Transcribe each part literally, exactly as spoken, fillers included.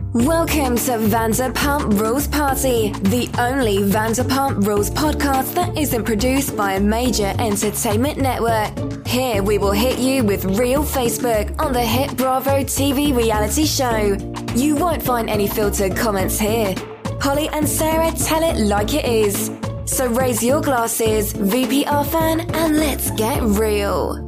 Welcome to Vanderpump Rules Party, the only Vanderpump Rules podcast that isn't produced by a major entertainment network. Here we will hit you with real Facebook on the hit Bravo T V reality show. You won't find any filtered comments here. Holly and Sarah tell it like it is. So raise your glasses, V P R fan, and let's get real.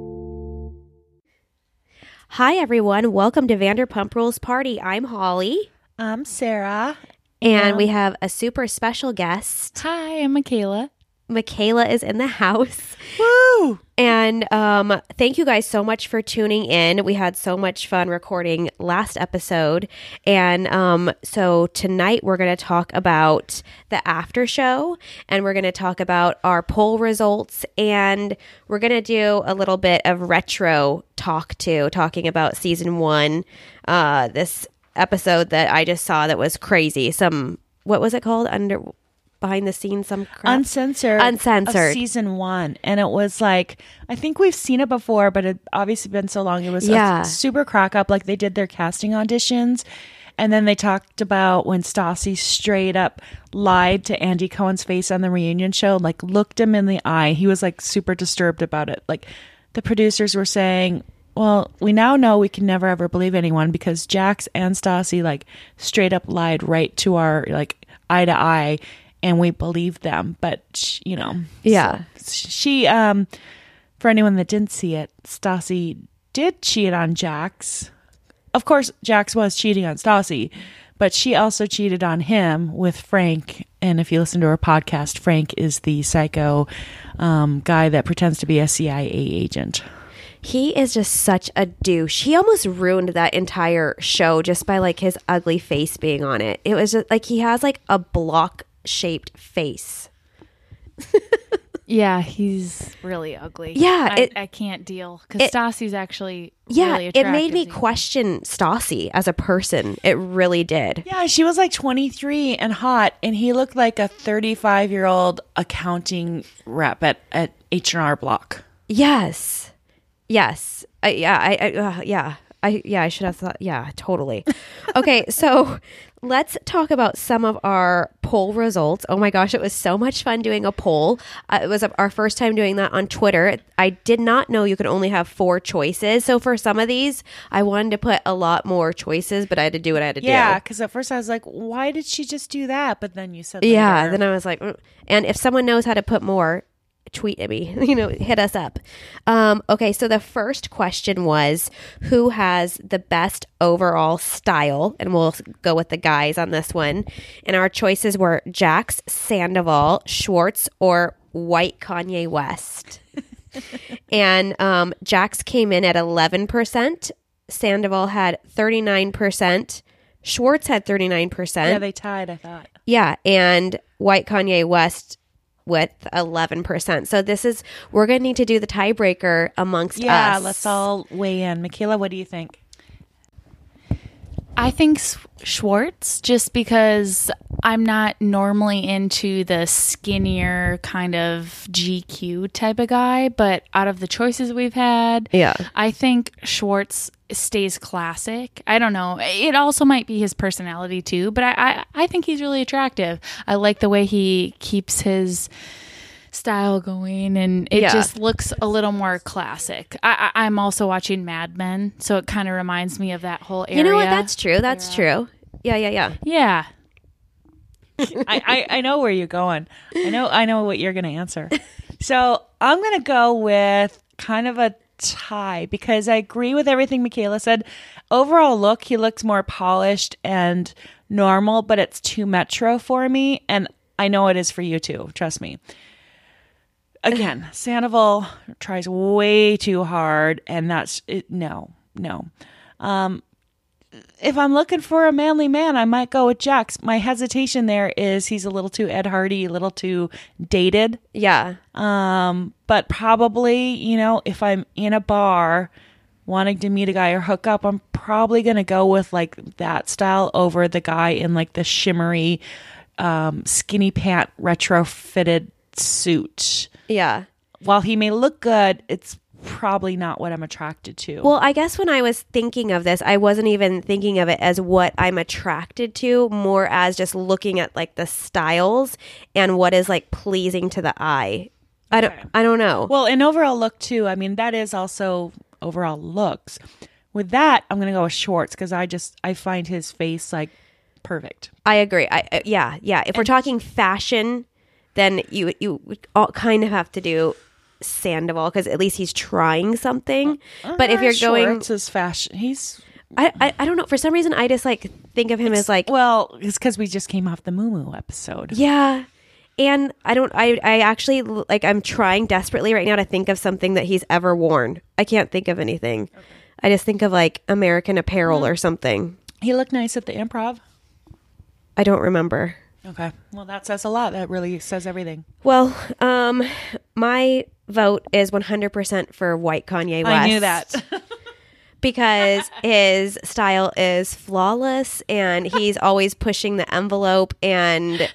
Hi, everyone. Welcome to Vanderpump Rules Party. I'm Holly. I'm Sarah. And Um, we have a super special guest. Hi, I'm Michaela. Michaela is in the house. Woo! And um, thank you guys so much for tuning in. We had so much fun recording last episode. And um, so tonight we're going to talk about the after show, and we're going to talk about our poll results, and we're going to do a little bit of retro talk too, talking about season one, uh, this episode that I just saw that was crazy. Some, what was it called? Under... behind the scenes, some crap. Uncensored. Uncensored. Of season one. And it was like, I think we've seen it before, but it obviously been so long. It was Yeah. a super crack up. Like they did their casting auditions. And then they talked about when Stassi straight up lied to Andy Cohen's face on the reunion show, like looked him in the eye. He was like super disturbed about it. Like the producers were saying, well, we now know we can never ever believe anyone because Jax and Stassi like straight up lied right to our like eye to eye. And we believed them, but sh- you know, Yeah. so she, um, for anyone that didn't see it, Stassi did cheat on Jax. Of course, Jax was cheating on Stassi, but she also cheated on him with Frank. And if you listen to her podcast, Frank is the psycho um, guy that pretends to be a C I A agent. He is just such a douche. He almost ruined that entire show just by like his ugly face being on it. It was just like he has like a block shaped face. Yeah, he's really ugly. Yeah, I, it- I can't deal because it- Stassi's actually Yeah, really it attractive made me to question Stassi as a person. It really did. Yeah, she was like twenty-three and hot, and he looked like a thirty-five-year-old accounting rep at, at H and R Block. Yes. Yes. I, yeah. I, I uh, yeah. I yeah. I should have thought. Yeah. Totally. Okay. So let's talk about some of our poll results. Oh my gosh, it was so much fun doing a poll. Uh, it was our first time doing that on Twitter. I did not know you could only have four choices. So for some of these, I wanted to put a lot more choices, but I had to do what I had to Yeah, do. because at first I was like, why did she just do that? But then you said Yeah. later. Then I was like, mm. And if someone knows how to put more, tweet at me, you know, hit us up. Um, okay, so the first question was, who has the best overall style? And we'll go with the guys on this one. And our choices were Jax, Sandoval, Schwartz, or white Kanye West. And um, Jax came in at eleven percent. Sandoval had thirty-nine percent. Schwartz had thirty-nine percent. Yeah, they tied, I thought. Yeah, and white Kanye West with eleven percent. So this is, we're going to need to do the tiebreaker amongst Yeah, us. let's all weigh in. Michaela, what do you think? I think S- Schwartz, just because I'm not normally into the skinnier kind of G Q type of guy, but out of the choices we've had, Yeah. I think Schwartz stays classic. I don't know. It also might be his personality too, but I, I, I think he's really attractive. I like the way he keeps his style going, and it Yeah. just looks a little more classic. I, I, I'm also watching Mad Men, so it kind of reminds me of that whole area. You know what? That's true. That's true. Yeah, yeah, yeah. Yeah. I, I, I know where you're going. I know I know what you're going to answer. So I'm going to go with kind of a tie because I agree with everything Michaela said. Overall look, he looks more polished and normal, but it's too metro for me. And I know it is for you too. Trust me. Again, Sandoval tries way too hard, and that's it. No, no. Um, if I'm looking for a manly man, I might go with Jax. My hesitation there is he's a little too Ed Hardy, a little too dated. Yeah. Um, but probably, you know, if I'm in a bar wanting to meet a guy or hook up, I'm probably going to go with like that style over the guy in like the shimmery, um, skinny pant retrofitted suit. Yeah. While he may look good, it's probably not what I'm attracted to. Well, I guess when I was thinking of this, I wasn't even thinking of it as what I'm attracted to, more as just looking at like the styles and what is like pleasing to the eye. I don't, Okay. I don't know. Well, in overall look too, I mean, that is also overall looks. With that, I'm going to go with Schwartz because I just, I find his face like perfect. I agree. I uh, yeah, yeah. If we're talking fashion, then you you would all kind of have to do Sandoval because at least he's trying something. But if Uh, you're going, Schwartz is fashion. He's, I, I I don't know. For some reason, I just like think of him as like well, it's because we just came off the Moo Moo episode. yeah. And I don't. I I actually like. I'm trying desperately right now to think of something that he's ever worn. I can't think of anything. Okay. I just think of like American Apparel or something. He looked nice at the Improv. I don't remember. Okay. Well, that says a lot. That really says everything. Well, um, my vote is one hundred percent for white Kanye West. I knew that. Because his style is flawless and he's always pushing the envelope, and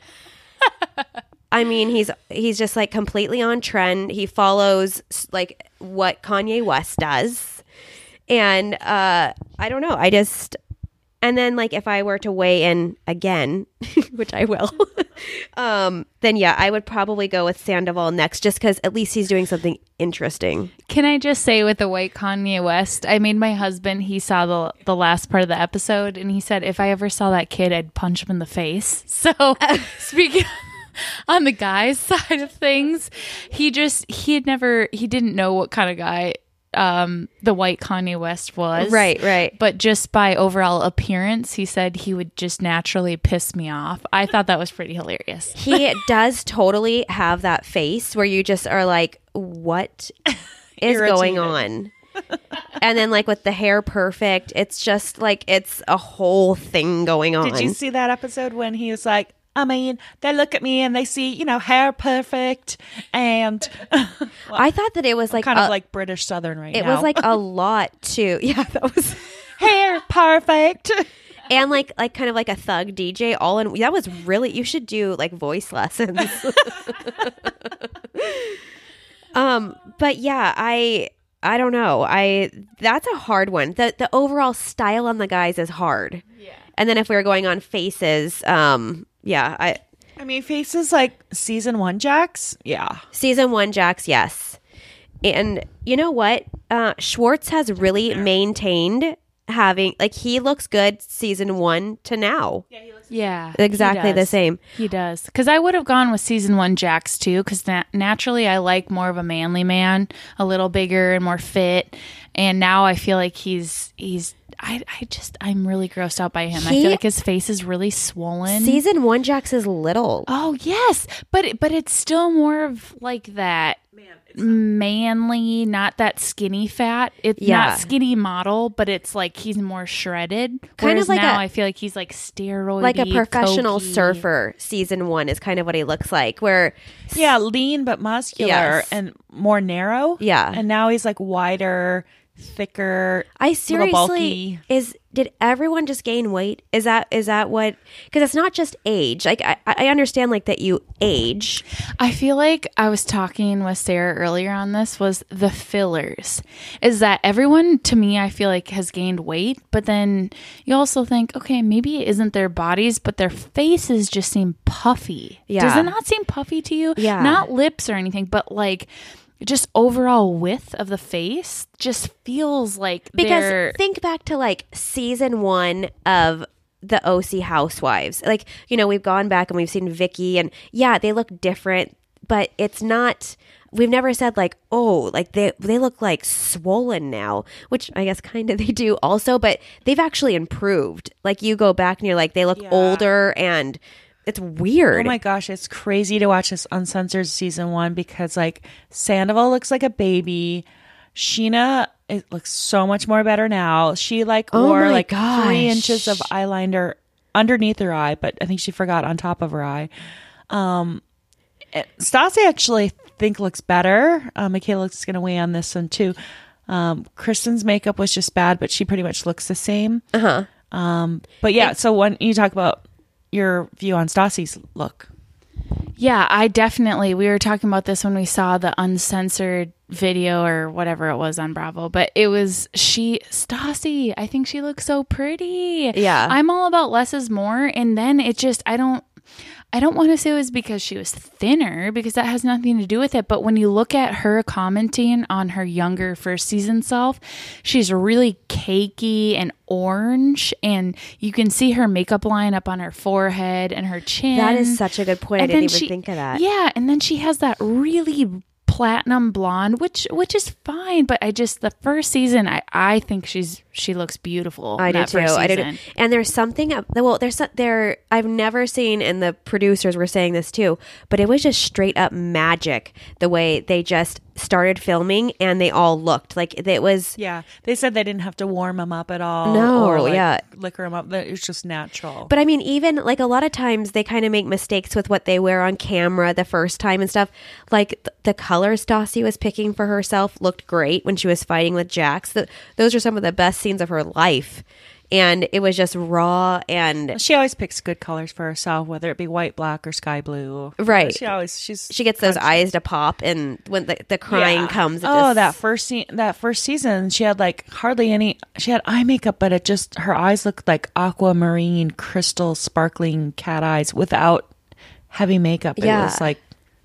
I mean he's he's just like completely on trend. He follows like what Kanye West does. And uh I don't know. I just and then like if I were to weigh in again, which I will, um, then yeah, I would probably go with Sandoval next just because at least he's doing something interesting. Can I just say with the white Kanye West, I made my husband, he saw the the last part of the episode and he said, if I ever saw that kid, I'd punch him in the face. So speaking on the guy's side of things, he just, he had never, he didn't know what kind of guy um, the white Kanye West was. Right, right. But just by overall appearance, he said he would just naturally piss me off. I thought that was pretty hilarious. He does totally have that face where you just are like, what is going on? And then like with the hair perfect, it's just like it's a whole thing going on. Did you see that episode when he was like, I mean, they look at me and they see, you know, hair perfect and well, I thought that it was like kind of a- like British Southern right it now. was like a lot too. Yeah, that was hair perfect. and like like kind of like a thug D J all in. That was really, you should do like voice lessons. um, but yeah, I I don't know. I that's a hard one. The the overall style on the guys is hard. Yeah. And then if we were going on faces, um, yeah, I I mean, faces like season one Jax. Yeah. season one Jax, yes. And you know what? Uh, Schwartz has really maintained having like he looks good season one to now. Yeah. Exactly he the does. same. He does. Because I would have gone with season one Jax too, because na- naturally I like more of a manly man, a little bigger and more fit. And now I feel like he's, he's, I, I just, I'm really grossed out by him. I He- feel like his face is really swollen. Season one Jax is little. Oh, yes. But, it- but it's still more of like that manly, not that skinny fat. It's Yeah. not skinny model, but it's like he's more shredded. Kind of Whereas like now a- I feel like he's like steroid, Like a professional cokey. surfer, season one is kind of what he looks like. Where Yeah, lean but muscular Yes. and more narrow. Yeah. And now he's like wider, thicker. I little seriously bulky. is did everyone just gain weight? Is that is that what? Because it's not just age. Like I, I understand like that you age. I feel like I was talking with Sarah earlier on this was the fillers. Is that everyone to me I feel like has gained weight, but then you also think, okay, maybe it isn't their bodies, but their faces just seem puffy. Yeah. Does it not seem puffy to you? Yeah. Not lips or anything, but like just overall width of the face just feels like Because they're think back to like season one of the O C Housewives. Like, you know, we've gone back and we've seen Vicky and yeah, they look different, but it's not, we've never said like, oh, like they, they look like swollen now, which I guess kind of they do also, but they've actually improved. Like you go back and you're like, they look Yeah. older and it's weird. Oh my gosh, it's crazy to watch this uncensored season one because like Sandoval looks like a baby. Sheena, it looks so much more better now. She like Oh wore my like gosh. three inches of eyeliner underneath her eye, but I think she forgot on top of her eye. Um, it- Stassi actually think looks better. Uh, Michaela's going to weigh on this one too. Um, Kristen's makeup was just bad, but she pretty much looks the same. uh-huh. Um, but yeah, so when you talk about your view on Stassi's look. Yeah, I definitely, we were talking about this when we saw the uncensored video or whatever it was on Bravo, but it was she, Stassi, I think she looks so pretty. Yeah. I'm all about less is more. And then it just, I don't, I don't want to say it was because she was thinner, because that has nothing to do with it. But when you look at her commenting on her younger first season self, she's really cakey and orange, and you can see her makeup line up on her forehead and her chin. That is such a good point. And I didn't then even she- think of that. Yeah, and then she has that really platinum blonde, which which is fine, but I just the first season, I I think she's she looks beautiful. I in do that too. first I do. season. And there's something. ab- Well, there's some- there. I've never seen, and the producers were saying this too. But it was just straight up magic the way they just started filming, and they all looked like it was. Yeah, they said they didn't have to warm them up at all. No, or like yeah. liquor them up. That It was just natural. But I mean, even like a lot of times they kind of make mistakes with what they wear on camera the first time and stuff. Like th- the colors Stassi was picking for herself looked great when she was fighting with Jax. The, those are some of the best scenes of her life. And it was just raw and She always picks good colors for herself, whether it be white, black, or sky blue. Right. She always she's she gets those conscious. eyes to pop, and when the, the crying Yeah. comes, it Oh, just, that first se- that first season, she had like hardly any. She had eye makeup, but it just her eyes looked like aquamarine, crystal, sparkling cat eyes without heavy makeup. It Yeah. was like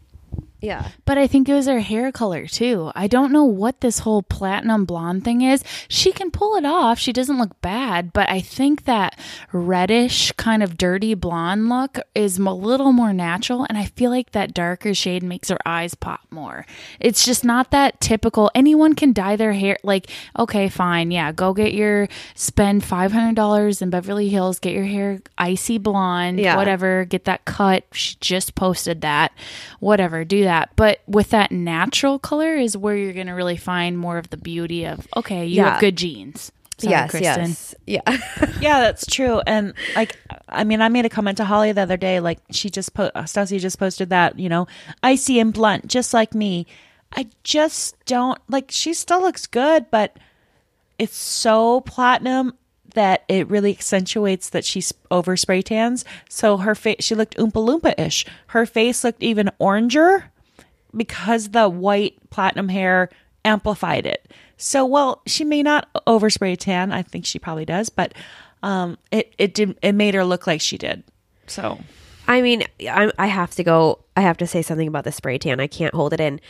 yeah. But I think it was her hair color too. I don't know what this whole platinum blonde thing is. She can pull it off. She doesn't look bad, but I think that reddish kind of dirty blonde look is a little more natural, and I feel like that darker shade makes her eyes pop more. It's just not that typical. Anyone can dye their hair. Like, okay, fine. Yeah, go get your, spend five hundred dollars in Beverly Hills, get your hair icy blonde, Yeah. whatever, get that cut. She just posted that. Whatever, do that. But with that natural color is where you're going to really find more of the beauty of, okay, you Yeah. have good genes. Sorry, yes, Kristen. yes, yeah. yeah, that's true. And like, I mean, I made a comment to Holly the other day. Like, she just put Stassi just posted that, you know, icy and blunt, just like me. I just don't like. She still looks good, but it's so platinum that it really accentuates that she's over spray tans. So her face, she looked Oompa Loompa ish. Her face looked even oranger because the white platinum hair amplified it. So, well, she may not overspray tan. I think she probably does, but um, it it did it made her look like she did. So, I mean, I, I have to go. I have to say something about the spray tan. I can't hold it in.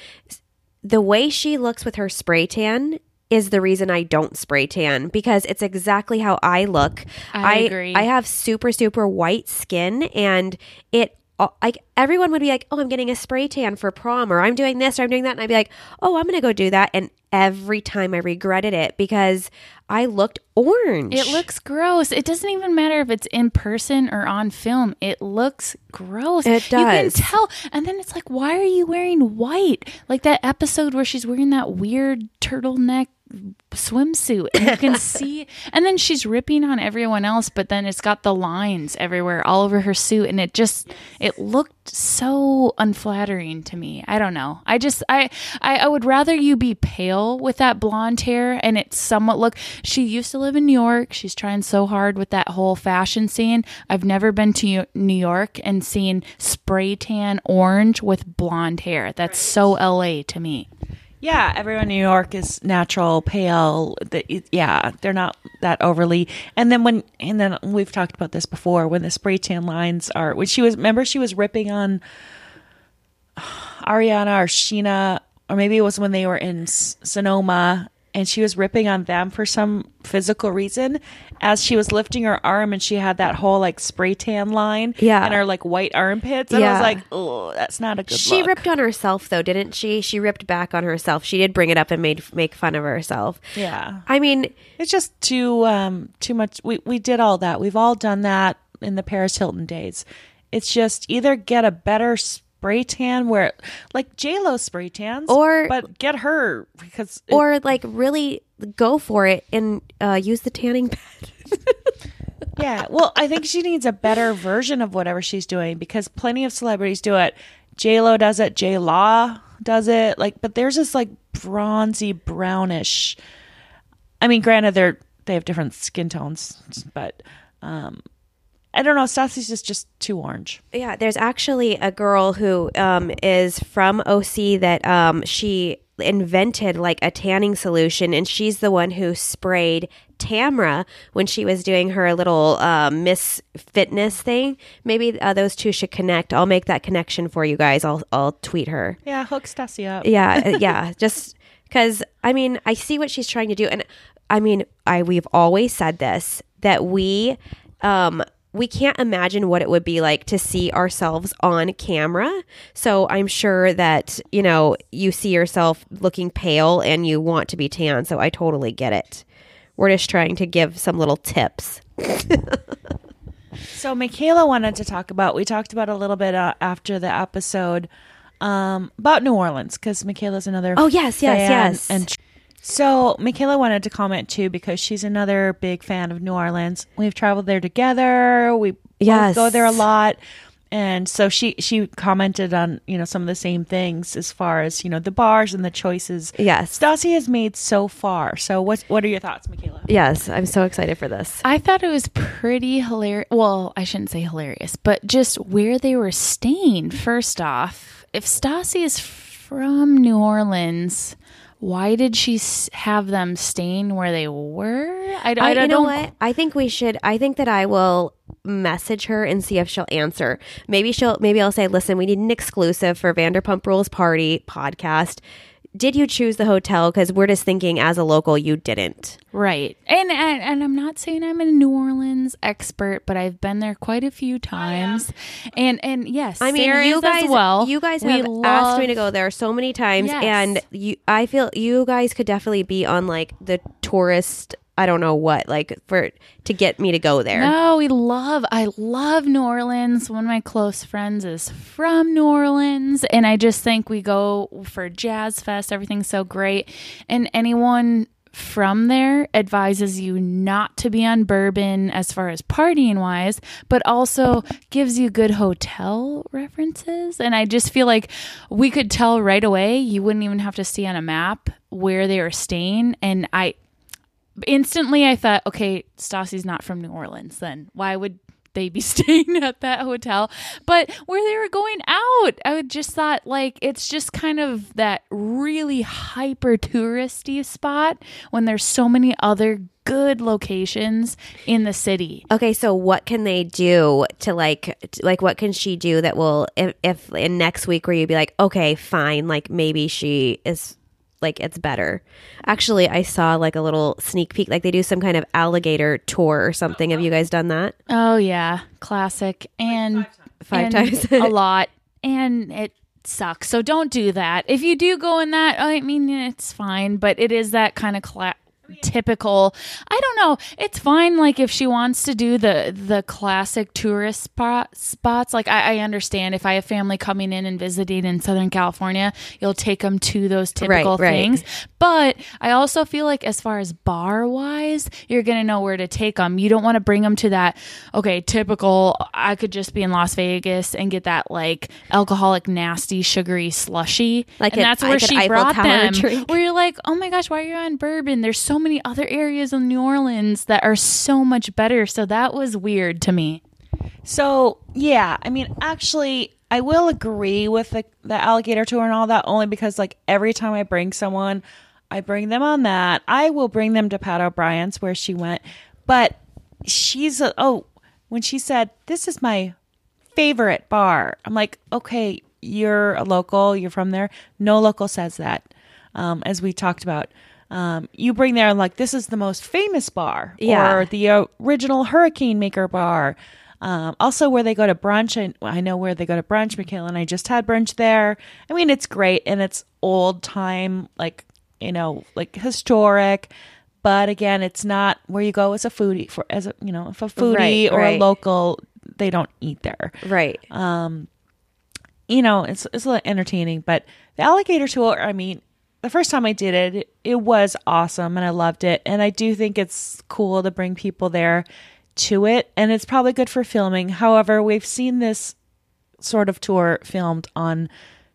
The way she looks with her spray tan is the reason I don't spray tan, because it's exactly how I look. I agree. I have super, super white skin, and it like everyone would be like, oh, I'm getting a spray tan for prom, or I'm doing this, or I'm doing that. And I'd be like, oh, I'm going to go do that. And every time I regretted it because I looked orange. It looks gross. It doesn't even matter if it's in person or on film. It looks gross. It You can does. tell. And then it's like, why are you wearing white? Like that episode where she's wearing that weird turtleneck swimsuit, and you can see, and then she's ripping on everyone else, but then it's got the lines everywhere all over her suit, and it just it looked so unflattering to me. I don't know. I just I I, I would rather you be pale with that blonde hair and it somewhat look. She used to live in New York. She's trying so hard with that whole fashion scene. I've never been to New York and seen spray tan orange with blonde hair. That's so L A to me. yeah, everyone in New York is natural, pale. The, yeah, they're not that overly. And then when, and then we've talked about this before, when the spray tan lines are, when she was, remember she was ripping on Ariana or Sheena, or maybe it was when they were in S- Sonoma, and she was ripping on them for some physical reason as she was lifting her arm, and she had that whole like spray tan line Yeah. and her like white armpits. And I Yeah. was like, oh, that's not a good She look. ripped on herself though, didn't she? She ripped back on herself. She did bring it up and made make fun of herself. Yeah. I mean, It's just too um too much. We we did all that. We've all done that in the Paris Hilton days. It's just either get a better spray tan where like J-Lo spray tans, Or- but get her because it- or like really go for it and uh, use the tanning pad. yeah. Well, I think she needs a better version of whatever she's doing because plenty of celebrities do it. J-Lo does it. J-Law does it. Like, but there's this like bronzy brownish. I mean, granted, they're they have different skin tones, but um, I don't know. Stassi's just, just too orange. Yeah, there's actually a girl who um, is from O C that um, she invented like a tanning solution, and she's the one who sprayed Tamra when she was doing her little uh, Miss Fitness thing. Maybe uh, those two should connect. I'll make that connection for you guys. I'll I'll tweet her. Yeah, hook Stassi up. Yeah, uh, yeah. Just because I mean, I see what she's trying to do, and I mean, I we've always said this that we. Um, we can't imagine what it would be like to see ourselves on camera. So I'm sure that, you know, you see yourself looking pale and you want to be tan. So I totally get it. We're just trying to give some little tips. So Michaela wanted to talk about, we talked about a little bit uh, after the episode um, about New Orleans, because Michaela's another Oh, yes, yes, fan, yes. and so Michaela wanted to comment too, because she's another big fan of New Orleans. We've traveled there together. We Yes. both go there a lot. And so she, she commented on, you know, some of the same things as far as, you know, the bars and the choices Yes. Stassi has made so far. So what, what are your thoughts, Michaela? Yes, I'm so excited for this. I thought it was pretty hilarious. Well, I shouldn't say hilarious, but just where they were staying. First off, if Stassi is from New Orleans, why did she s- have them staying where they were? I, d- I I, don't you know know. what? I think we should. I think that I will message her and see if she'll answer. Maybe she'll. Maybe I'll say, "Listen, we need an exclusive for Vanderpump Rules Party podcast. Did you choose the hotel? Because we're just thinking, as a local, you didn't." Right. And, and and I'm not saying I'm a New Orleans expert, but I've been there quite a few times. And and yes, I mean, Sarah you is guys, as well. you guys We have love- asked me to go there so many times, Yes. and you. I feel you guys could definitely be on like the tourist. I don't know what, like for to get me to go there. No, we love, I love New Orleans. One of my close friends is from New Orleans, and I just think we go for Jazz Fest. Everything's so great. And anyone from there advises you not to be on Bourbon as far as partying wise, but also gives you good hotel references. And I just feel like we could tell right away. You wouldn't even have to see on a map where they were staying. And I, instantly I thought, okay, Stassi's not from New Orleans then. Why would they be staying at that hotel? But where they were going out, I would just thought like it's just kind of that really hyper touristy spot when there's so many other good locations in the city. Okay, so what can they do to like, t- like what can she do that will, if, if in next week where you'd be like, okay, fine, like maybe she is. Like it's better. Actually, I saw like a little sneak peek. Like they do some kind of alligator tour or something. Have you guys done that? Oh yeah, classic. And Five and times. a lot, and it sucks. So don't do that. If you do go in that, I mean, it's fine, but it is that kind of cla- typical. I don't know. It's fine. Like if she wants to do the the classic tourist spot spots, like I, I understand. If I have family coming in and visiting in Southern California, you'll take them to those typical Right, right. things. But I also feel like as far as bar wise, you're gonna know where to take them. You don't want to bring them to that. Okay, typical. I could just be in Las Vegas and get that like alcoholic, nasty, sugary slushy. Like and an- that's where like an she Eiffel brought Tower them. drink. Where you're like, oh my gosh, why are you on Bourbon? There's so many other areas in New Orleans that are so much better. So that was weird to me. So, yeah, I mean, actually, I will agree with the, the alligator tour and all that, only because, like, every time I bring someone, I bring them on that. I will bring them to Pat O'Brien's where she went. But she's, a, oh, when she said, this is my favorite bar, I'm like, okay, you're a local, you're from there. No local says that, um, as we talked about. Um, you bring there like, this is the most famous bar, Yeah. or the original Hurricane Maker bar. Um, also where they go to brunch, and I know where they go to brunch. Michaela and I just had brunch there. I mean, it's great, and it's old time, like, you know, like historic. But again, it's not where you go as a foodie for, as a, you know, if a foodie Right, or right. a local, they don't eat there. Right. You know, it's it's a little entertaining. But the alligator tour, I mean, the first time I did it, it was awesome and I loved it. And I do think it's cool to bring people there to it. And it's probably good for filming. However, we've seen this sort of tour filmed on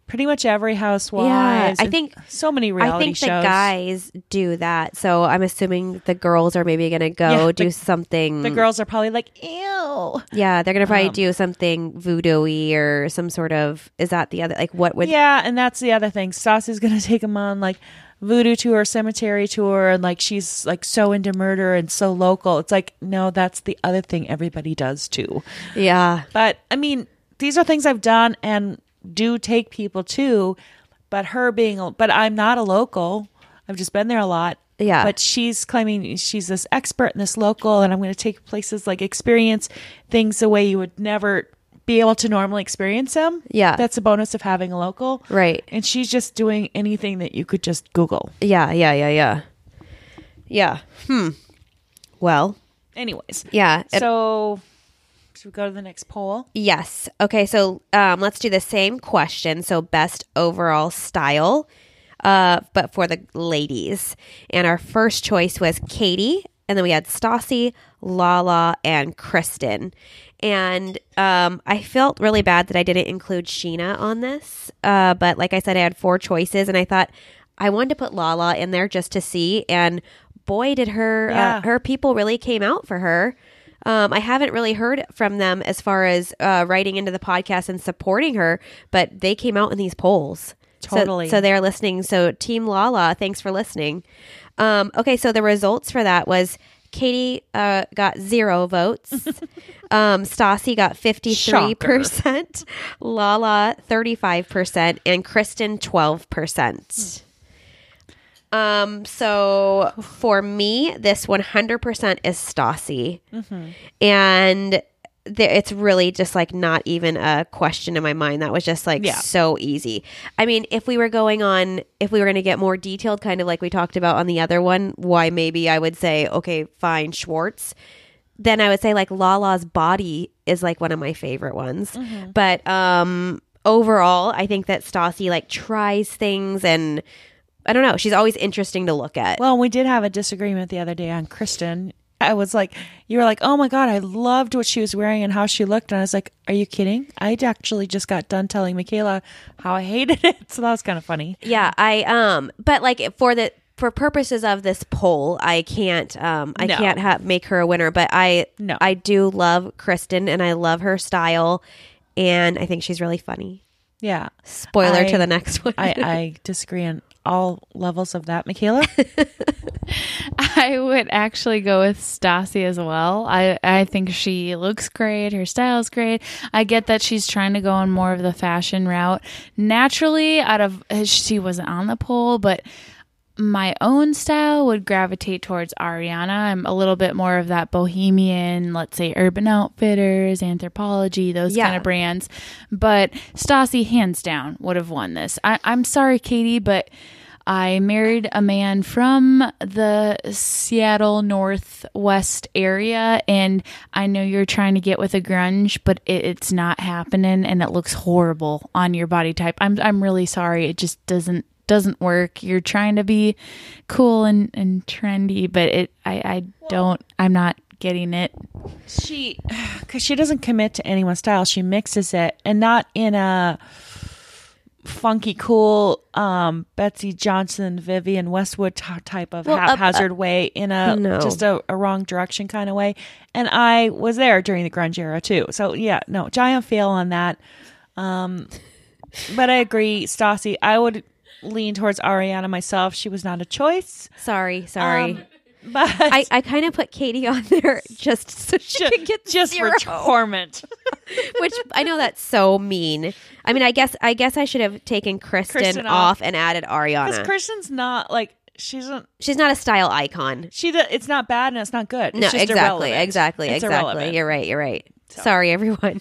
pretty much every housewife. Yeah, I think so many reality I think shows. the guys do that. So I'm assuming the girls are maybe going to go Yeah, do the- something. The girls are probably like, ew. Yeah, they're going to probably Um, do something voodoo-y or some sort of, is that the other, like what would, Yeah, and that's the other thing. Stassi's going to take them on like voodoo tour, cemetery tour, and like she's like so into murder and so local. It's like, no, that's the other thing everybody does too. yeah. But I mean, these are things I've done and do take people to, but her being, a, but I'm not a local. I've just been there a lot. Yeah. But she's claiming she's this expert in this local, and I'm going to take places like experience things the way you would never be able to normally experience them. Yeah. That's a bonus of having a local. Right. And she's just doing anything that you could just Google. Yeah, yeah, yeah, yeah. Yeah. Hmm. Well, Anyways. yeah. it- So should we go to the next poll? Yes. Okay, so um, let's do the same question. So best overall style, uh, but for the ladies. And our first choice was Katie, and then we had Stassi, Lala, and Kristen. And um, I felt really bad that I didn't include Sheena on this. Uh, but like I said, I had four choices, and I thought I wanted to put Lala in there just to see. And boy, did her Yeah. uh, her people really came out for her. Um, I haven't really heard from them as far as uh, writing into the podcast and supporting her, but they came out in these polls. So- Totally. So, they're listening. So Team Lala, thanks for listening. Um, okay, so the results for that was Katie uh, got zero votes. um, Stassi got fifty-three percent. Lala, thirty-five percent. And Kristen, twelve percent. Um, so for me, this one hundred percent is Stassi. Mm-hmm. And there, it's really just like not even a question in my mind. That was just like Yeah. so easy. I mean, if we were going on, if we were going to get more detailed, kind of like we talked about on the other one, why maybe I would say, okay, fine, Schwartz. Then I would say like Lala's body is like one of my favorite ones. Mm-hmm. But um, overall, I think that Stassi like tries things, and I don't know, she's always interesting to look at. Well, we did have a disagreement the other day on Kristen. I was like, you were like, oh my God, I loved what she was wearing and how she looked. And I was like, are you kidding? I actually just got done telling Michaela how I hated it. So that was kind of funny. Yeah, I um, but like for the for purposes of this poll, I can't um, I No. can't ha- make her a winner. But I No. I do love Kristen, and I love her style, and I think she's really funny. Yeah. Spoiler I- to the next one. I, I disagree on all levels of that, Michaela. I would actually go with Stassi as well. I, I think she looks great. Her style's great. I get that she's trying to go on more of the fashion route. Naturally, out of she wasn't on the poll, but my own style would gravitate towards Ariana. I'm a little bit more of that bohemian, let's say Urban Outfitters, Anthropologie, those Yeah. kind of brands. But Stassi, hands down, would have won this. I, I'm sorry, Katie, but I married a man from the Seattle Northwest area, and I know you're trying to get with a grunge, but it, it's not happening, and it looks horrible on your body type. I'm I'm really sorry. It just doesn't doesn't work. You're trying to be cool and, and trendy, but it I, I don't I'm not getting it. She, because she doesn't commit to anyone's style. She mixes it, and not in a funky, cool um, Betsy Johnson, Vivian Westwood t- type of Well, uh, haphazard way, in a no. just a, a wrong direction kind of way. And I was there during the grunge era too. So yeah, no, giant fail on that. Um, but I agree, Stassi. I would lean towards Ariana myself. She was not a choice. sorry, sorry. Um, but I, I kind of put Katie on there just so she ju- could get just zero. for torment. Which I know that's so mean. I mean, I guess I guess I should have taken Kristen, Kristen off off. and added Because Ariana. Kristen's not like she's a, She's not a style icon. she. do- It's not bad and it's not good. It's No, just exactly, irrelevant. exactly, It's exactly. irrelevant. You're right. You're right. Sorry, everyone.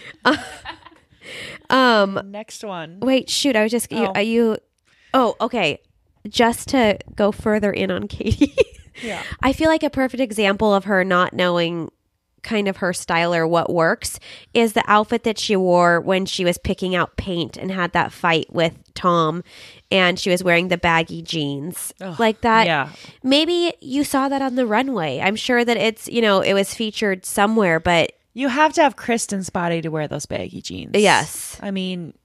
um, Next one. wait, shoot. I was just you. Oh. Are you? Oh, okay. Just to go further in on Katie. Yeah. I feel like a perfect example of her not knowing kind of her style or what works is the outfit that she wore when she was picking out paint and had that fight with Tom, and she was wearing the baggy jeans like that. yeah. Maybe you saw that on the runway. I'm sure that it's, you know, it was featured somewhere, but You have to have Kristen's body to wear those baggy jeans. Yes. I mean,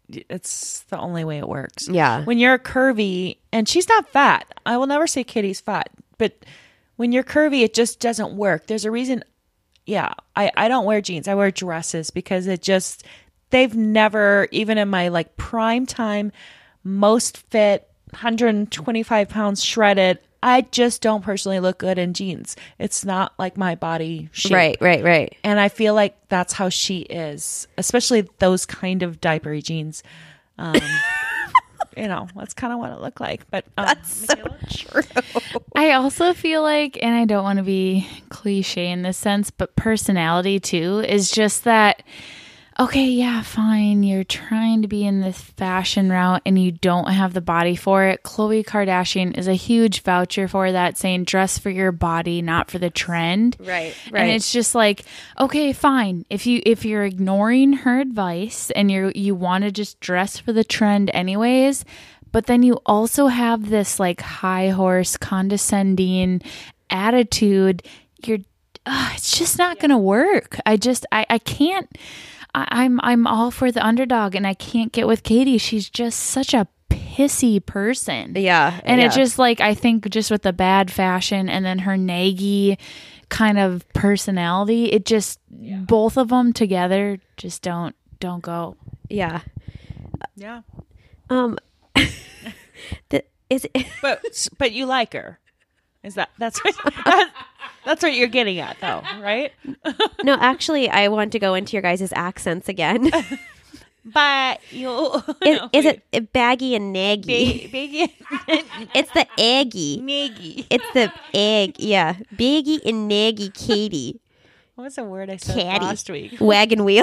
it's the only way it works. Yeah. When you're curvy, and she's not fat. I will never say Katie's fat, but when you're curvy, it just doesn't work. There's a reason. Yeah, I, I don't wear jeans. I wear dresses because it just, they've never, even in my like prime time, most fit, one hundred twenty-five pounds shredded, I just don't personally look good in jeans. It's not like my body shape. Right, right, right. And I feel like that's how she is, especially those kind of diapery jeans. Um, you know, that's kind of what it looked like. But um, That's so true. I also feel like, and I don't want to be cliche in this sense, but personality too is just that, okay, yeah, fine. You're trying to be in this fashion route and you don't have the body for it. Khloe Kardashian is a huge voucher for that, saying dress for your body, not for the trend. Right, right. And it's just like, okay, fine. If you if you're ignoring her advice and you you want to just dress for the trend anyways, but then you also have this like high horse condescending attitude, you're uh, it's just not going to work. I just I I can't I, I'm I'm all for the underdog, and I can't get with Katie. She's just such a pissy person. Yeah. And yeah. it's just like, I think just with the bad fashion and then her naggy kind of personality, it just, yeah. both of them together just don't, don't go. Yeah. Yeah. Um, the, is it, But but you like her. Is that that's what, that, that's what you're getting at though, right? no, actually, I want to go into your guys' accents again. But you Is, no, is it, it baggy and naggy? Big, It's the eggy. Maggie. It's the egg. Yeah. Baggy and naggy Katie. What was the word I said Caddy. last week? Wagon wheel.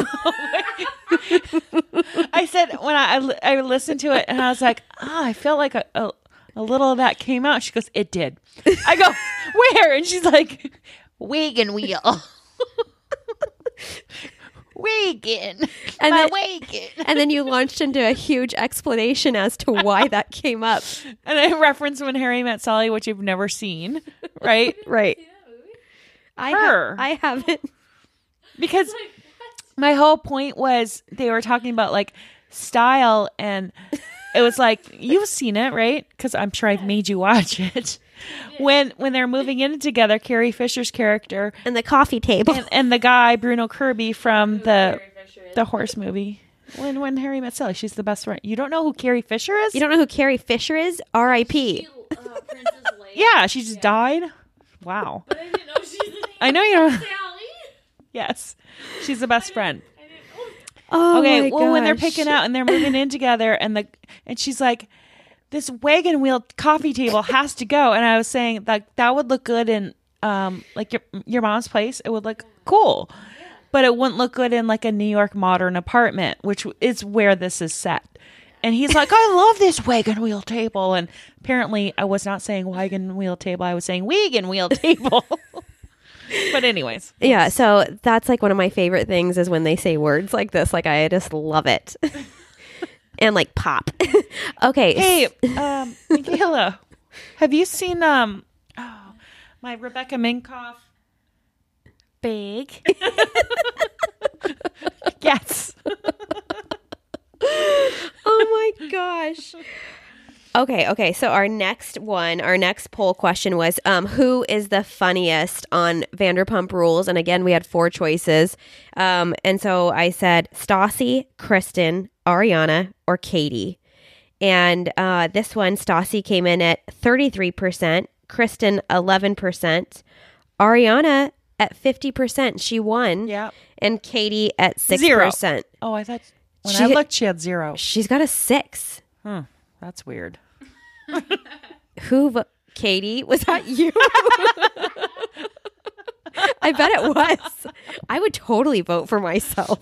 I said when I, I I listened to it and I was like, oh, I feel like a, a a little of that came out. She goes, it did. I go, where? And she's like, wagon wheel. Wagon. And My then- wagon. And then you launched into a huge explanation as to why that came up. And I referenced When Harry Met Sally, which you've never seen, right? Right. I Her. Ha- I haven't. Because my whole point was they were talking about like style, and it was like, you've seen it, right? Because I'm sure I've made you watch it. When when they're moving in together, Carrie Fisher's character And the coffee table. and, and the guy Bruno Kirby from the the horse movie. When when Harry Met Sally, she's the best friend. You don't know who Carrie Fisher is? You don't know who Carrie Fisher is? R I P Yeah, she just died. Wow. But I didn't know she's the I know you don't. Sally. Yes, she's the best friend. Oh, Okay, my well, when they're gosh. picking out and they're moving in together, and the and she's like, this wagon wheel coffee table has to go. And I was saying like that would look good in um like your your mom's place. It would look cool, but it wouldn't look good in like a New York modern apartment, which is where this is set. And he's like, I love this wagon wheel table. And apparently, I was not saying wagon wheel table. I was saying wagon wheel table. But anyways, Yeah, so that's like one of my favorite things is when they say words like this. Like, I just love it. And like pop. Okay. hey, um, Michaela, have you seen um, oh, my Rebecca Minkoff? Big. Yes. Oh my gosh. Okay, okay. So our next one, our next poll question was um, who is the funniest on Vanderpump Rules? And again, we had four choices. Um, and so I said Stassi, Kristen, Ariana, or Katie. And uh, this one, Stassi came in at thirty-three percent, Kristen eleven percent, Ariana at fifty percent. She won. Yeah. And Katie at six percent. Oh, I thought when She- I looked, she had zero. She's got a six. Hmm, that's weird. Who? Vo- Katie? Was that you? I bet it was. I would totally vote for myself.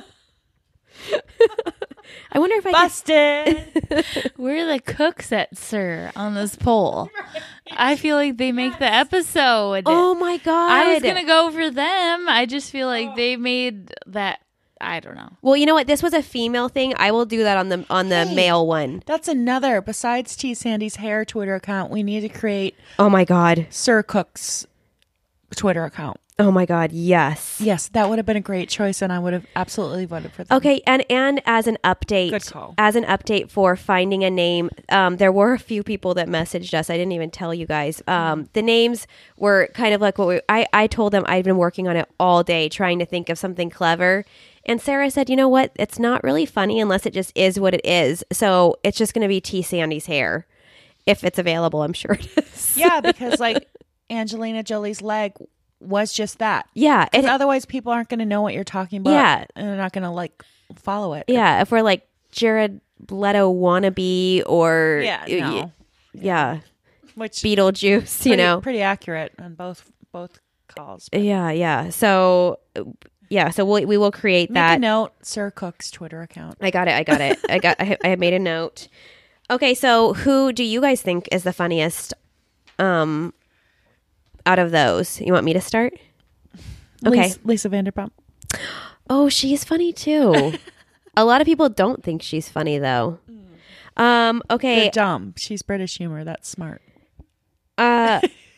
I wonder if I Busted. We're the cooks at Sir on this poll. I feel like they make the episode. could. Oh my god! I was going to go for them. I just feel like they made that. I don't know. Well, you know what? This was a female thing. I will do that on the on the Hey. male one. That's another. Besides T. Sandy's hair Twitter account, we need to create Oh my god! Sir Cook's Twitter account. Oh my God, yes. Yes, that would have been a great choice, and I would have absolutely voted for them. Okay, and and as an update, Good call. as an update for finding a name, um, there were a few people that messaged us. I didn't even tell you guys. Um, the names were kind of like what we. I I told them I'd been working on it all day, trying to think of something clever. And Sarah said, "You know what? It's not really funny unless it just is what it is. So it's just going to be T. Sandy's hair, if it's available. I'm sure it is. Yeah, because like Angelina Jolie's leg was just that. Yeah, And it, otherwise, people aren't going to know what you're talking about. Yeah. And they're not going to like follow it. yeah. If we're like Jared Leto wannabe or Yeah, y- no. yeah, Which Beetlejuice, pretty, you know, pretty accurate on both both calls. yeah, yeah. So yeah, so we we will create Make that. a note, Sir Cook's Twitter account. I got it. I got it. I got. I, I made a note. Okay, so who do you guys think is the funniest? Um, out of those, you want me to start? Okay. Lisa, Lisa Vanderpump. Oh, she's funny too. A lot of people don't think she's funny though. Um. Okay. They're dumb. She's British humor. That's smart. Uh,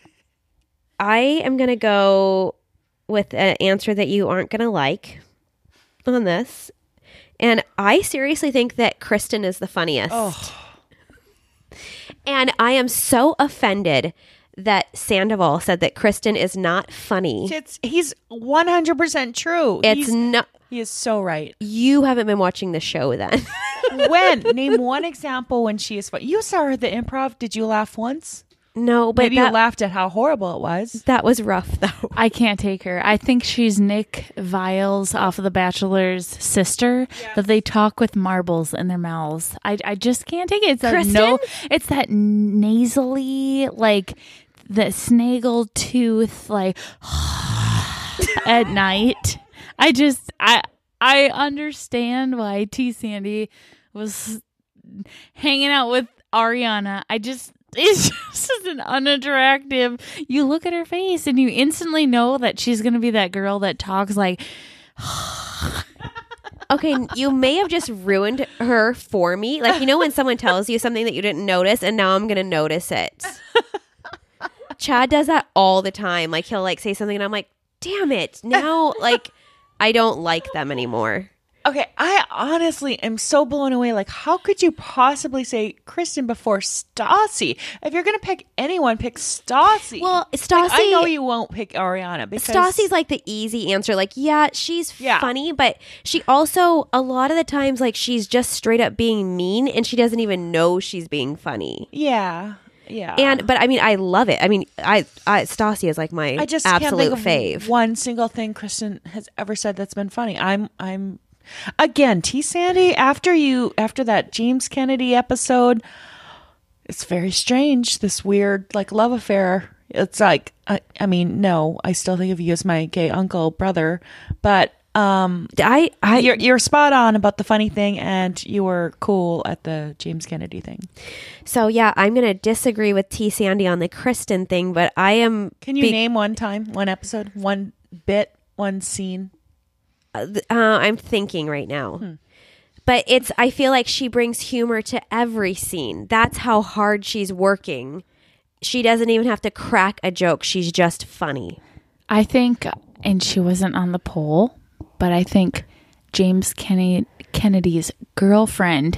I am gonna go with an answer that you aren't gonna like on this, and I seriously think that Kristen is the funniest. Oh. And I am so offended that Sandoval said that Kristen is not funny. It's he's one hundred percent true. It's He's- not. he is so right. You haven't been watching the show then. When? Name one example when she is funny. You saw her at the improv. Did you laugh once? No, but Maybe that, you laughed at how horrible it was. that was rough though. I can't take her. I think she's Nick Viles off of The Bachelor's sister, that they talk with marbles in their mouths. I, I just can't take it. It's that Kristen? no, it's that nasally, like the snaggle tooth, like at night. I just I I understand why T. Sandy was hanging out with Ariana. I just it's just an unattractive. You look at her face and you instantly know that she's going to be that girl that talks like. Okay, you may have just ruined her for me. Like, you know when someone tells you something that you didn't notice and now I'm going to notice it. Chad does that all the time. Like, he'll like say something and I'm like, damn it. Now, like, I don't like them anymore. Okay, I honestly am so blown away. Like, how could you possibly say Kristen before Stassi? If you're going to pick anyone, pick Stassi. Well, Like, Stassi... I know you won't pick Ariana because Stassi's like the easy answer. Like, yeah, she's Yeah. funny, but she also, a lot of the times, like, she's just straight up being mean and she doesn't even know she's being funny. yeah, yeah. And, but I mean, I love it. I mean, I, I Stassi is like my I just absolute can't think of fave. one single thing Kristen has ever said that's been funny. I'm, I'm, again, T. Sandy. After you, after that James Kennedy episode, it's very strange. This weird, like, love affair. It's like, I, I mean, no, I still think of you as my gay uncle brother, but um, I, I, you're you're spot on about the funny thing, and you were cool at the James Kennedy thing. so yeah, I'm going to disagree with T. Sandy on the Kristen thing, but I am. Can you be- name one time, one episode, one bit, one scene? Uh, I'm thinking right now. Hmm. But it's, I feel like she brings humor to every scene. That's how hard she's working. She doesn't even have to crack a joke. She's just funny. I think, and she wasn't on the poll, but I think James Kennedy, Kennedy's girlfriend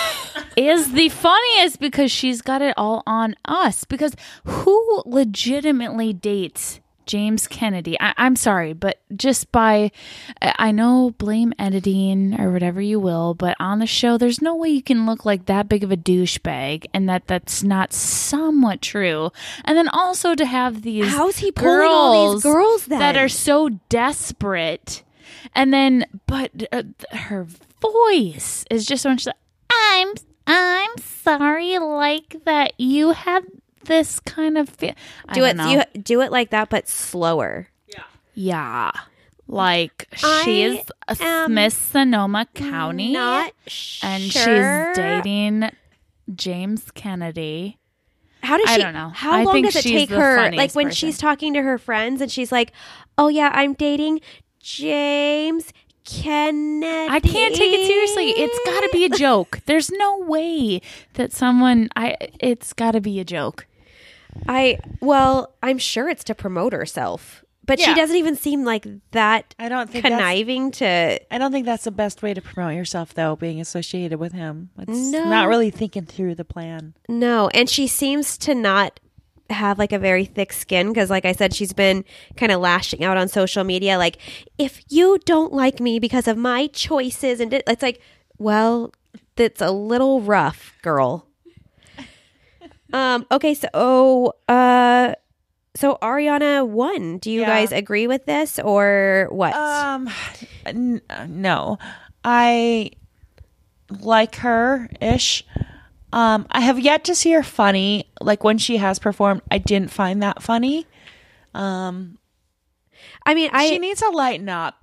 is the funniest because she's got it all on us. Because who legitimately dates James Kennedy? I, I'm sorry, but just by, I know, blame editing or whatever you will, but on the show, there's no way you can look like that big of a douchebag and that that's not somewhat true. And then also to have these How's he pulling all these girls then? that are so desperate. And then, but uh, her voice is just so much like, I'm, I'm sorry, like that you had this kind of fe-. I Do don't it, know. you do it like that, but slower. Yeah. Like I she's am Miss Sonoma County Not and sure. she's dating James Kennedy. How does I she? don't know. How I long think does it she's take the her? funniest Like when person. she's talking to her friends and she's like, "Oh yeah, I'm dating James Kennedy." I can't take it seriously. It's got to be a joke. There's no way that someone I it's got to be a joke. I well, I'm sure it's to promote herself. but Yeah. she doesn't even seem like that I don't think that's, conniving to. I don't think that's the best way to promote yourself, though, being associated with him. It's No. not really thinking through the plan. No, and she seems to not have like a very thick skin because, like I said, she's been kind of lashing out on social media. Like, if you don't like me because of my choices, and di- it's like, well, that's a little rough, girl. um. Okay. So, uh, so Ariana won. Do you Yeah. guys agree with this or what? Um, n- no, I like her ish. Um, I have yet to see her funny. Like when she has performed, I didn't find that funny. Um, I mean, I she needs to lighten up.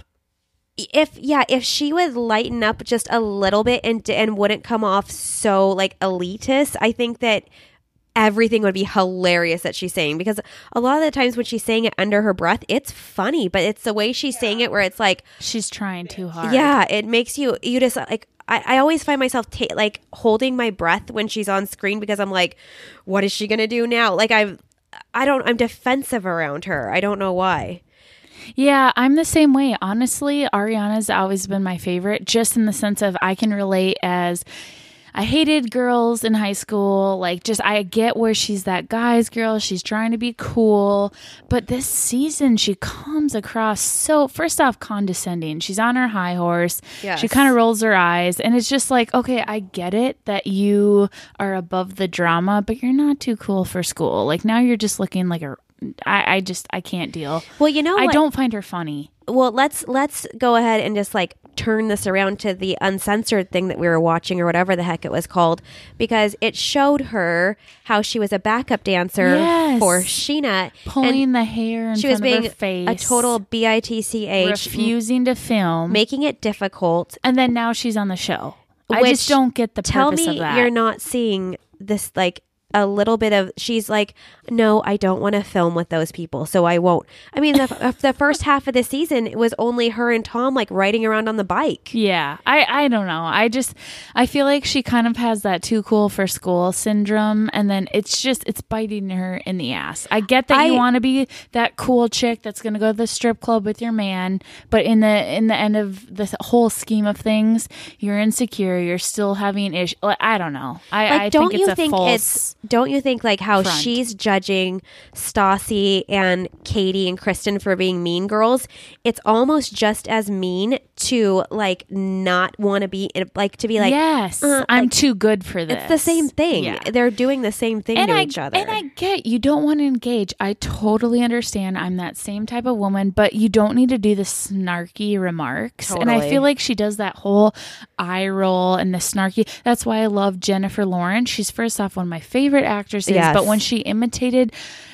if yeah, if she would lighten up just a little bit and and wouldn't come off so like elitist, I think that everything would be hilarious that she's saying, because a lot of the times when she's saying it under her breath, it's funny, but it's the way she's saying it where it's like, She's trying too hard. yeah, it makes you you just like. I, I always find myself ta- like holding my breath when she's on screen because I'm like, what is she gonna do now? Like I, I don't. I'm defensive around her. I don't know why. Yeah, I'm the same way. Honestly, Ariana's always been my favorite, just in the sense of I can relate as I hated girls in high school. Like, just I get where she's that guy's girl. She's trying to be cool. But this season, she comes across so, first off, condescending. She's on her high horse. Yes. She kind of rolls her eyes. And it's just like, okay, I get it that you are above the drama, but you're not too cool for school. Like, now you're just looking like a, I, I just, I can't deal. Well, you know I what? don't find her funny. Well, let's let's go ahead and just like turn this around to the uncensored thing that we were watching or whatever the heck it was called, because it showed her how she was a backup dancer Yes. for Sheena, Pulling and the hair in she was front of being her face. a total bitch, refusing to film. making it difficult. And then now she's on the show. I Which, just don't get the Tell purpose me of that. you're not seeing this like a little bit of, she's like, no, I don't want to film with those people, so I won't. I mean, the, the first half of the season, it was only her and Tom like riding around on the bike. Yeah, I, I don't know. I just, I feel like she kind of has that too cool for school syndrome. And then it's just, it's biting her in the ass. I get that I- you want to be that cool chick that's going to go to the strip club with your man. But in the, in the end of the whole scheme of things, you're insecure. You're still having issues. I don't know. I, Like, I don't think you it's a think false. it's don't you think like how front. she's judging Stassi and Katie and Kristen for being mean girls? It's almost just as mean to like not want to be like to be like, yes, uh, I'm like, too good for this. it's the same thing. Yeah. They're doing the same thing and to I, each other. And I get you don't want to engage. I totally understand. I'm that same type of woman, but you don't need to do the snarky remarks. And I Totally. feel like she does that whole eye roll and the snarky. That's why I love Jennifer Lawrence. She's first off one of my favorite actresses, Yes. but when she imitated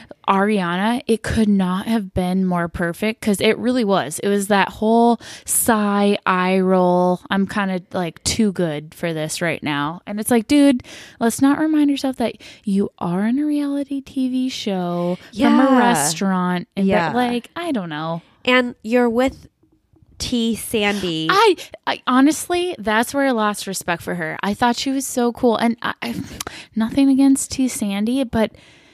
Ariana, it could not have been more perfect because it really was. It was that whole sigh, eye roll. I'm kind of like too good for this right now. And it's like, dude, let's not remind yourself that you are in a reality T V show from Yeah. a restaurant. And Yeah. that, like, I don't know. and you're with T. Sandy. I, I honestly, that's where I lost respect for her. I thought she was so cool. And I, I nothing against T. Sandy, but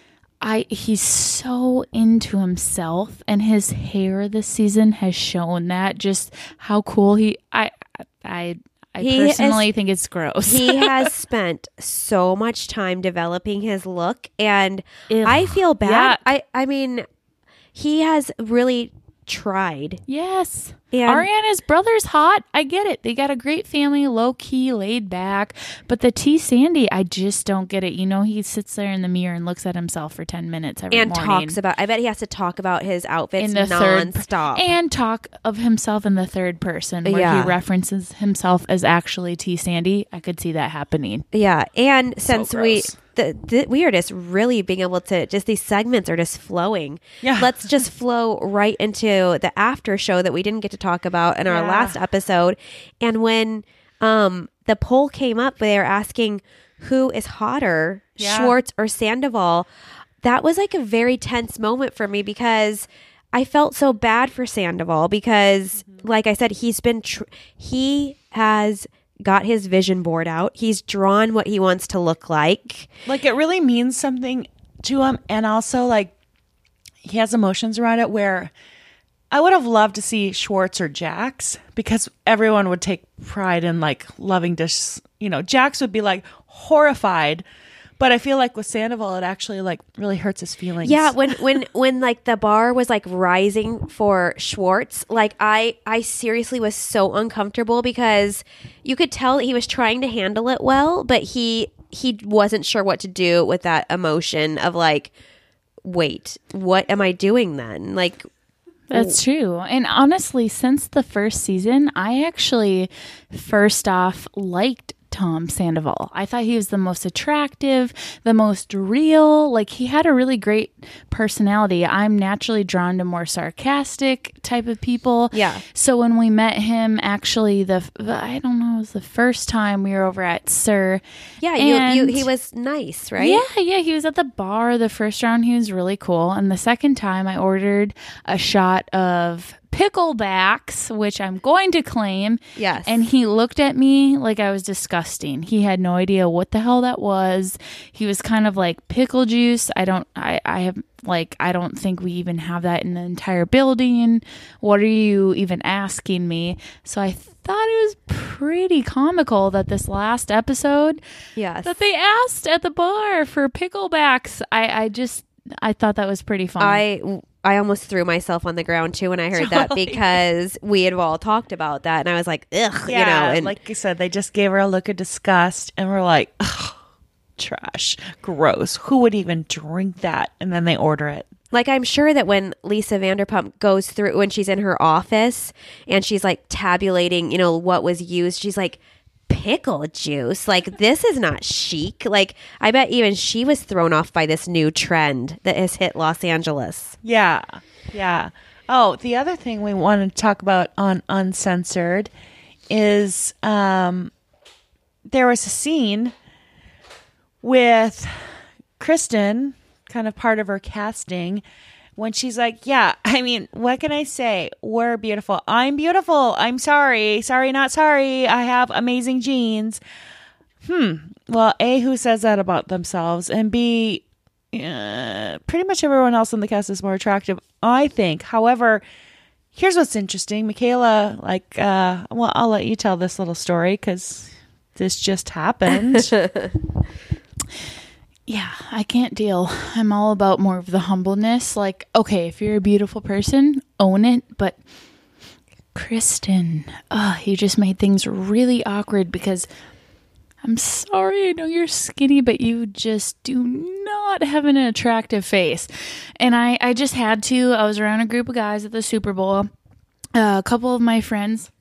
I he's so into himself, and his hair this season has shown that just how cool he I I I He personally is- think it's gross. He has spent so much time developing his look, and Ugh. I feel bad. Yuck. I I mean, he has really tried. Yes. And- Ariana's brother's hot. I get it. They got a great family, low key, laid back. But the T. Sandy, I just don't get it. You know, he sits there in the mirror and looks at himself for ten minutes every And morning. talks about. I bet he has to talk about his outfits in the third nonstop. and talk of himself in the third person where Yeah. he references himself as actually T. Sandy. I could see that happening. Yeah, and since we gross. the, the, we are just really being able to just these segments are just flowing. Yeah. Let's just flow right into the after show that we didn't get to talk about in our Yeah. last episode. And when um the poll came up, they were asking who is hotter, Yeah. Schwartz or Sandoval. That was like a very tense moment for me because I felt so bad for Sandoval because, like I said, he's been tr- he has got his vision board out. He's drawn what he wants to look like. Like it really means something to him, and also like he has emotions around it where I would have loved to see Schwartz or Jax, because everyone would take pride in like loving to, s- you know, Jax would be like horrified. But I feel like with Sandoval, it actually like really hurts his feelings. Yeah, when when when like the bar was like rising for Schwartz, like I I seriously was so uncomfortable because you could tell that he was trying to handle it well, but he he wasn't sure what to do with that emotion of like, wait, what am I doing then? Like, That's true. And honestly, since the first season, I actually first off liked Tom Sandoval. I thought he was the most attractive, the most real. Like, he had a really great personality. I'm naturally drawn to more sarcastic type of people. Yeah. So when we met him, actually, the I don't know, it was the first time we were over at Sir. yeah, you, you And- he was nice, right? Yeah, yeah. He was at the bar the first round. He was really cool. And the second time, I ordered a shot of picklebacks, which I'm going to claim. Yes. And he looked at me like I was disgusting. He had no idea what the hell that was. He was kind of like, pickle juice. I don't, I, I have, like, I don't think we even have that in the entire building. What are you even asking me? So I thought it was pretty comical that this last episode Yes. that they asked at the bar for picklebacks. I, I just, I thought that was pretty fun. I I almost threw myself on the ground too when I heard that, Totally. because we had all talked about that, and I was like, ugh, Yeah, you know, and like you said, they just gave her a look of disgust, and we're like, ugh, trash, gross. Who would even drink that? And then they order it. like I'm sure that when Lisa Vanderpump goes through, when she's in her office and she's like tabulating, you know, what was used, she's like, pickle juice, like this is not chic. Like I bet even she was thrown off by this new trend that has hit Los Angeles. Yeah, yeah. Oh, the other thing we wanted to talk about on Uncensored is um, there was a scene with Kristen, kind of part of her casting, when she's like, yeah, I mean, what can I say? We're beautiful. I'm beautiful. I'm sorry. Sorry, not sorry. I have amazing genes. Hmm. Well, A, who says that about themselves? And B, uh, pretty much everyone else in the cast is more attractive, I think. However, here's what's interesting. Michaela, like, uh, well, I'll let you tell this little story because this just happened. Yeah, I can't deal. I'm all about more of the humbleness. Like, okay, if you're a beautiful person, own it. But Kristen, uh, you just made things really awkward because I'm sorry, I know you're skinny, but you just do not have an attractive face. And I, I just had to. I was around a group of guys at the Super Bowl. Uh, a couple of my friends,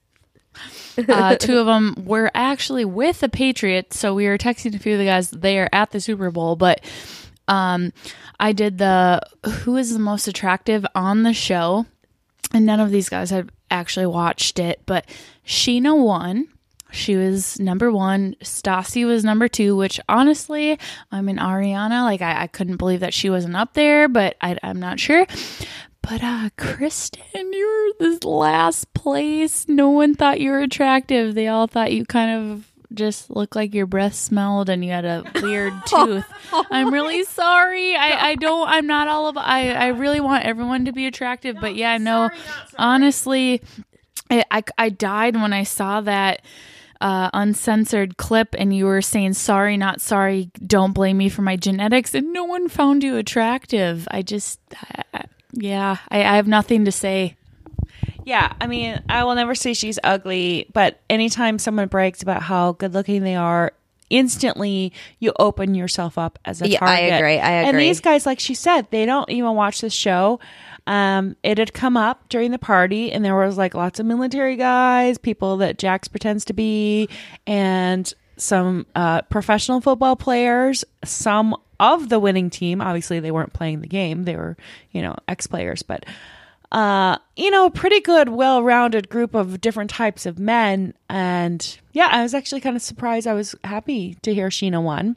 uh, two of them were actually with the Patriots, so we were texting a few of the guys there at the Super Bowl. But um, I did the who is the most attractive on the show, and none of these guys had actually watched it. But Sheena won. She was number one. Stassi was number two, which honestly, I'm in Ariana. Like, I, I couldn't believe that she wasn't up there, but I, I'm not sure. But uh, Kristen, you're this last place. No one thought you were attractive. They all thought you kind of just looked like your breath smelled and you had a weird tooth. I'm really sorry. I, I don't, I'm not all of, I, I really want everyone to be attractive. But yeah, I know, honestly, I, I, I died when I saw that uh, uncensored clip and you were saying, sorry, not sorry. Don't blame me for my genetics. And no one found you attractive. I just, I, yeah, I, I have nothing to say. Yeah, I mean, I will never say she's ugly, but anytime someone brags about how good looking they are, instantly you open yourself up as a Yeah, I target. agree, I And agree. these guys, like she said, they don't even watch the show. Um, it had come up during the party, and there was like lots of military guys, people that Jax pretends to be, and some uh, professional football players, some of the winning team. Obviously, they weren't playing the game; they were, you know, ex-players, but. Uh, you know, pretty good, well-rounded group of different types of men. And yeah, I was actually kind of surprised. I was happy to hear Sheena won.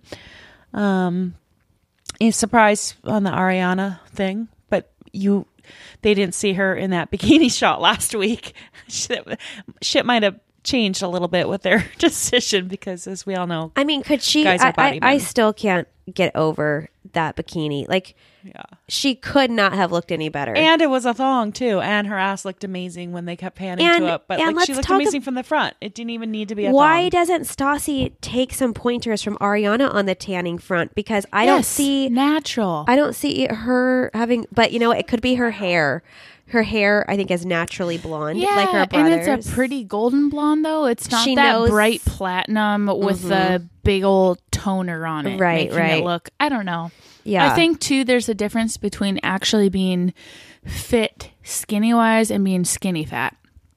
Um, is surprised on the Ariana thing, but you, they didn't see her in that bikini shot last week. Shit, shit might have changed a little bit with their decision because, as we all know, I mean, could she? Guys I, are body I, I men. still can't get over that bikini. Like, Yeah. she could not have looked any better. And it was a thong too, and her ass looked amazing when they kept panning And- to it. But and like she let's looked talk amazing ab- from the front. It didn't even need to be a Why thong. doesn't Stassi take some pointers from Ariana on the tanning front? Because I don't Yes, see natural. I don't see her having, but you know, it could be her hair. Her hair, I think, is naturally blonde, yeah, like her and brother's. it's a pretty golden blonde though. It's not She that knows- bright platinum with the big old toner on it, Right, making right. it look. I don't know. Yeah. I think too. There's a difference between actually being fit, skinny wise, and being skinny fat.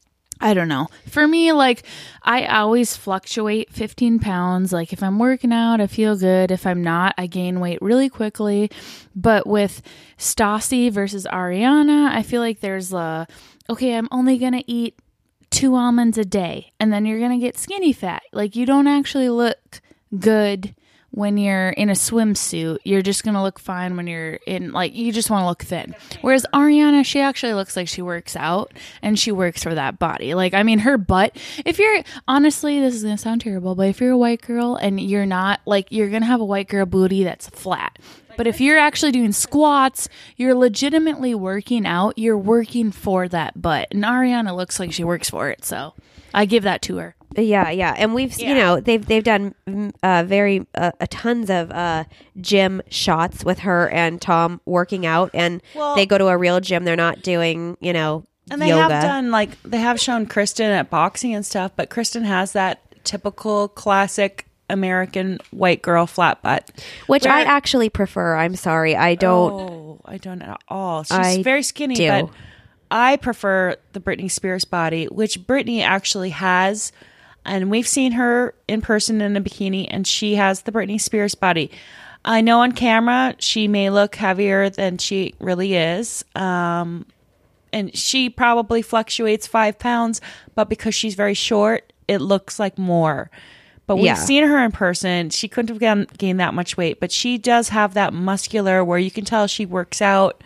I don't know. For me, like, I always fluctuate fifteen pounds. Like, if I'm working out, I feel good. If I'm not, I gain weight really quickly. But with Stassi versus Ariana, I feel like there's a, okay, I'm only going to eat two almonds a day. And then you're going to get skinny fat. Like, you don't actually look good when you're in a swimsuit. You're just going to look fine when you're in, like, you just want to look thin. Whereas Ariana, she actually looks like she works out and she works for that body. Like, I mean, her butt, if you're, honestly, this is going to sound terrible, but if you're a white girl and you're not, like, you're going to have a white girl booty that's flat. But if you're actually doing squats, you're legitimately working out, you're working for that butt. And Ariana looks like she works for it. So I give that to her. Yeah, yeah, and we've you Yeah. know they've they've done mm, uh, very uh, a tons of uh, gym shots with her and Tom working out, and Well- they go to a real gym. They're not doing you know And they yoga. have done like they have shown Kristen at boxing and stuff, but Kristen has that typical classic American white girl flat butt, which Where- I actually prefer. I'm sorry, I don't. Oh, I don't at all. She's I very skinny, do. but I prefer the Britney Spears body, which Britney actually has. And we've seen her in person in a bikini, and she has the Britney Spears body. I know on camera she may look heavier than she really is. Um, and she probably fluctuates five pounds, but because she's very short, it looks like more. But we've Yeah. seen her in person. She couldn't have gained, gained that much weight, but she does have that muscular where you can tell she works out.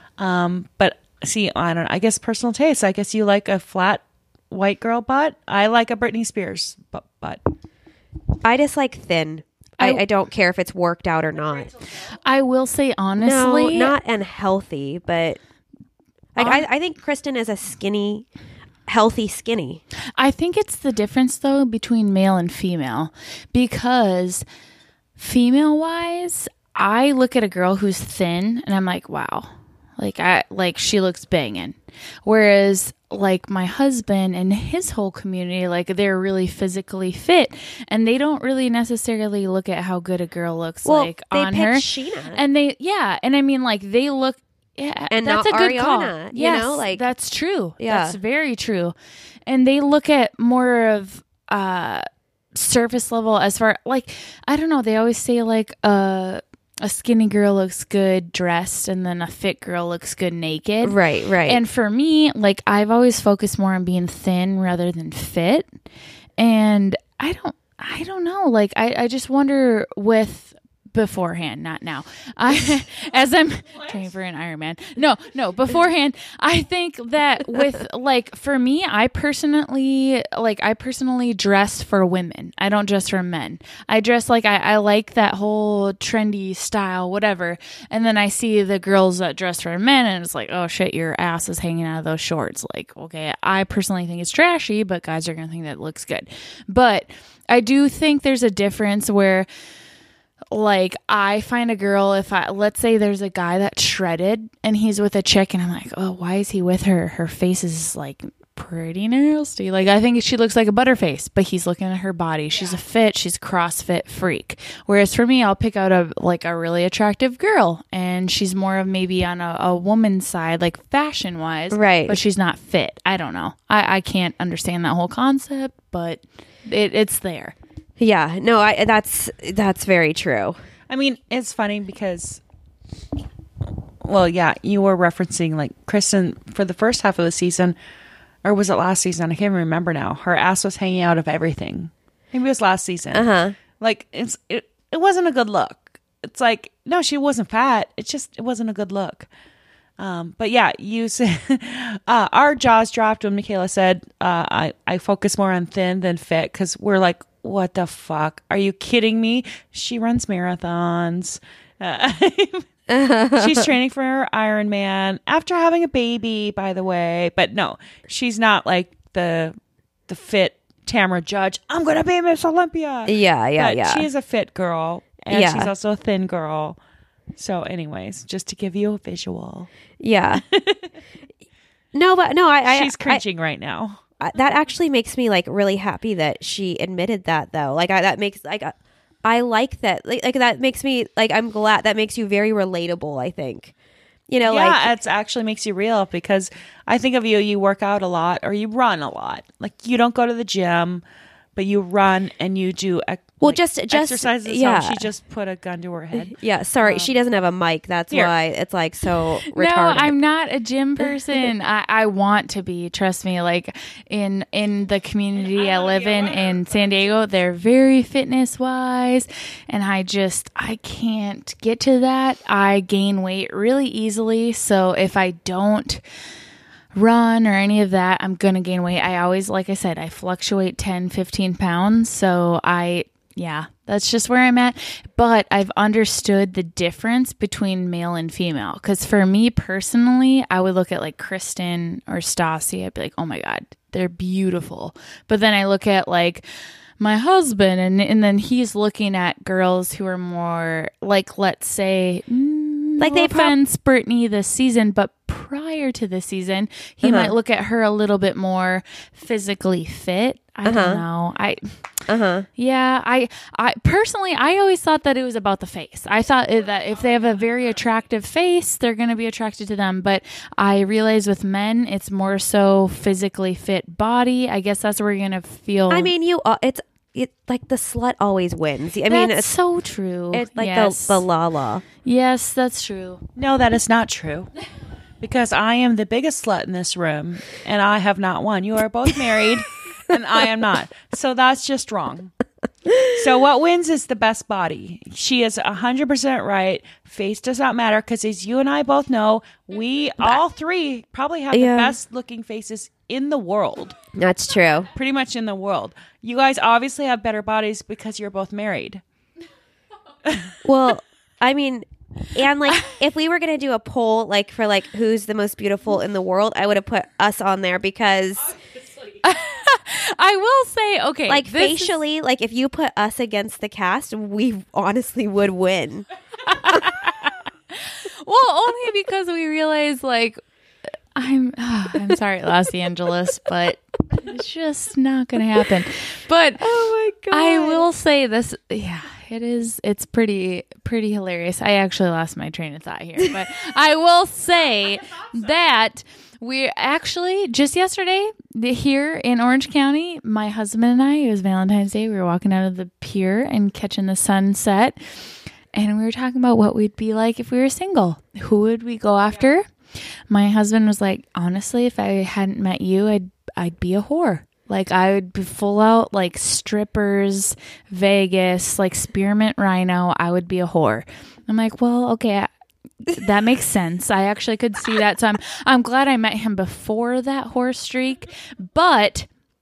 Um, but see, I don't know. I guess personal taste. I guess you like a flat white girl butt. I like a Britney Spears bu- butt. I just like thin. I, I- I don't care if it's worked out or not. I will say honestly, no, not unhealthy, but like I, I think Kristen is a skinny, healthy skinny. I think it's the difference though between male and female, because female wise, I look at a girl who's thin and I'm like, wow, like I like she looks banging. Whereas like my husband and his whole community, like they're really physically fit and they don't really necessarily look at how good a girl looks Well, like they on picked her. Sheena. And they, yeah. And I mean, like they look, yeah, And that's not a good call. Ariana, you Yes, know, like- that's true. Yeah. That's very true. And they look at more of, uh, surface level as far like I don't know, they always say like uh a skinny girl looks good dressed and then a fit girl looks good naked. Right, right. And for me, like I've always focused more on being thin rather than fit. And I don't I don't know. Like I, I just wonder with beforehand, not now. I as I'm training for an Ironman. No, no, beforehand, I think that with like for me, I personally like I personally dress for women. I don't dress for men. I dress like I, I like that whole trendy style, whatever. And then I see the girls that dress for men and it's like, oh shit, your ass is hanging out of those shorts. Like, okay, I personally think it's trashy, but guys are gonna think that it looks good. But I do think there's a difference where like I find a girl, if I let's say there's a guy that's shredded and he's with a chick and I'm like, oh, why is he with her? Her face is like pretty nasty. Like I think she looks like a butterface, but he's looking at her body. She's a fit, she's a CrossFit freak. Whereas for me, I'll pick out a like a really attractive girl and she's more of maybe on a, a woman's side, like fashion wise. Right. But she's not fit. I don't know. I, I can't understand that whole concept, but it, it's there. Yeah, no, I that's that's very true. I mean, it's funny because, well, yeah, you were referencing like Kristen for the first half of the season, or was it last season? I can't even remember now. Her ass was hanging out of everything. Maybe it was last season. Uh huh. Like it's it, it wasn't a good look. It's like no, she wasn't fat. It's just it wasn't a good look. Um, but yeah, you said uh, our jaws dropped when Michaela said uh, I I focus more on thin than fit because we're like, what the fuck? Are you kidding me? She runs marathons. Uh, she's training for her Ironman after having a baby, by the way. But no, she's not like the the fit Tamara Judge. I'm going to be Miss Olympia. Yeah, yeah, but yeah. She is a fit girl, and Yeah. she's also a thin girl. So, anyways, just to give you a visual. Yeah. No, but no, I, I She's cringing right now. I, that actually makes me like really happy that she admitted that though. Like I, that makes like I, I like that. Like, like that makes me like I'm glad that makes you very relatable. I think, you know, Yeah, like it actually makes you real because I think of you, you work out a lot or you run a lot. Like you don't go to the gym, but you run and you do ex- well, like, just just exercises. yeah. So she just put a gun to her head. Yeah, sorry, she doesn't have a mic. That's Here. why it's like so No, retarded. I'm not a gym person. I, I want to be. Trust me. Like in in the community I live in in San Diego, they're very fitness wise, and I just I can't get to that. I gain weight really easily. So if I don't run or any of that, I'm gonna gain weight. I always, like I said, I fluctuate ten, fifteen pounds. So I. Yeah, that's just where I'm at. But I've understood the difference between male and female. Because for me personally, I would look at like Kristen or Stassi. I'd be like, oh my God, they're beautiful. But then I look at like my husband and, and then he's looking at girls who are more like, let's say, mm, Like no they prob- offense, Brittany this season, but prior to the season, he Uh-huh. might look at her a little bit more physically fit. I Uh-huh. don't know. I uh-huh. yeah, I, I personally, I always thought that it was about the face. I thought it- that if they have a very attractive face, they're going to be attracted to them. But I realize with men, it's more so physically fit body. I guess that's where you're going to feel. I mean, you. Uh, it's it like the slut always wins. I mean, that's it's so true. it's like yes. the the la la. Yes, that's true. No, that is not true. Because I am the biggest slut in this room and I have not won. You are both married and I am not. So that's just wrong. So what wins is the best body. She is one hundred percent right. Face does not matter because as you and I both know, we all three probably have Yeah. the best looking faces in the world. That's true. Pretty much in the world. You guys obviously have better bodies because you're both married. Well, I mean, and like if we were gonna do a poll, like for like who's the most beautiful in the world, I would have put us on there because, I will say, okay, like this is- facially, like if you put us against the cast, we honestly would win. well, only because we realize, like, I'm, ah, I'm sorry, Los Angeles, but it's just not going to happen. But Oh my god! I will say this, yeah, it is. It's pretty, pretty hilarious. I actually lost my train of thought here, but I will say that we actually just yesterday the, here in Orange County, my husband and I, it was Valentine's Day. We were walking out of the pier and catching the sunset, and we were talking about what we'd be like if we were single. Who would we go after? My husband was like, honestly, if I hadn't met you, I'd I'd be a whore. Like I would be full out like strippers, Vegas, like Spearmint Rhino. I would be a whore. I'm like, well, okay, I, that makes sense. I actually could see that. So I'm I'm glad I met him before that whore streak. But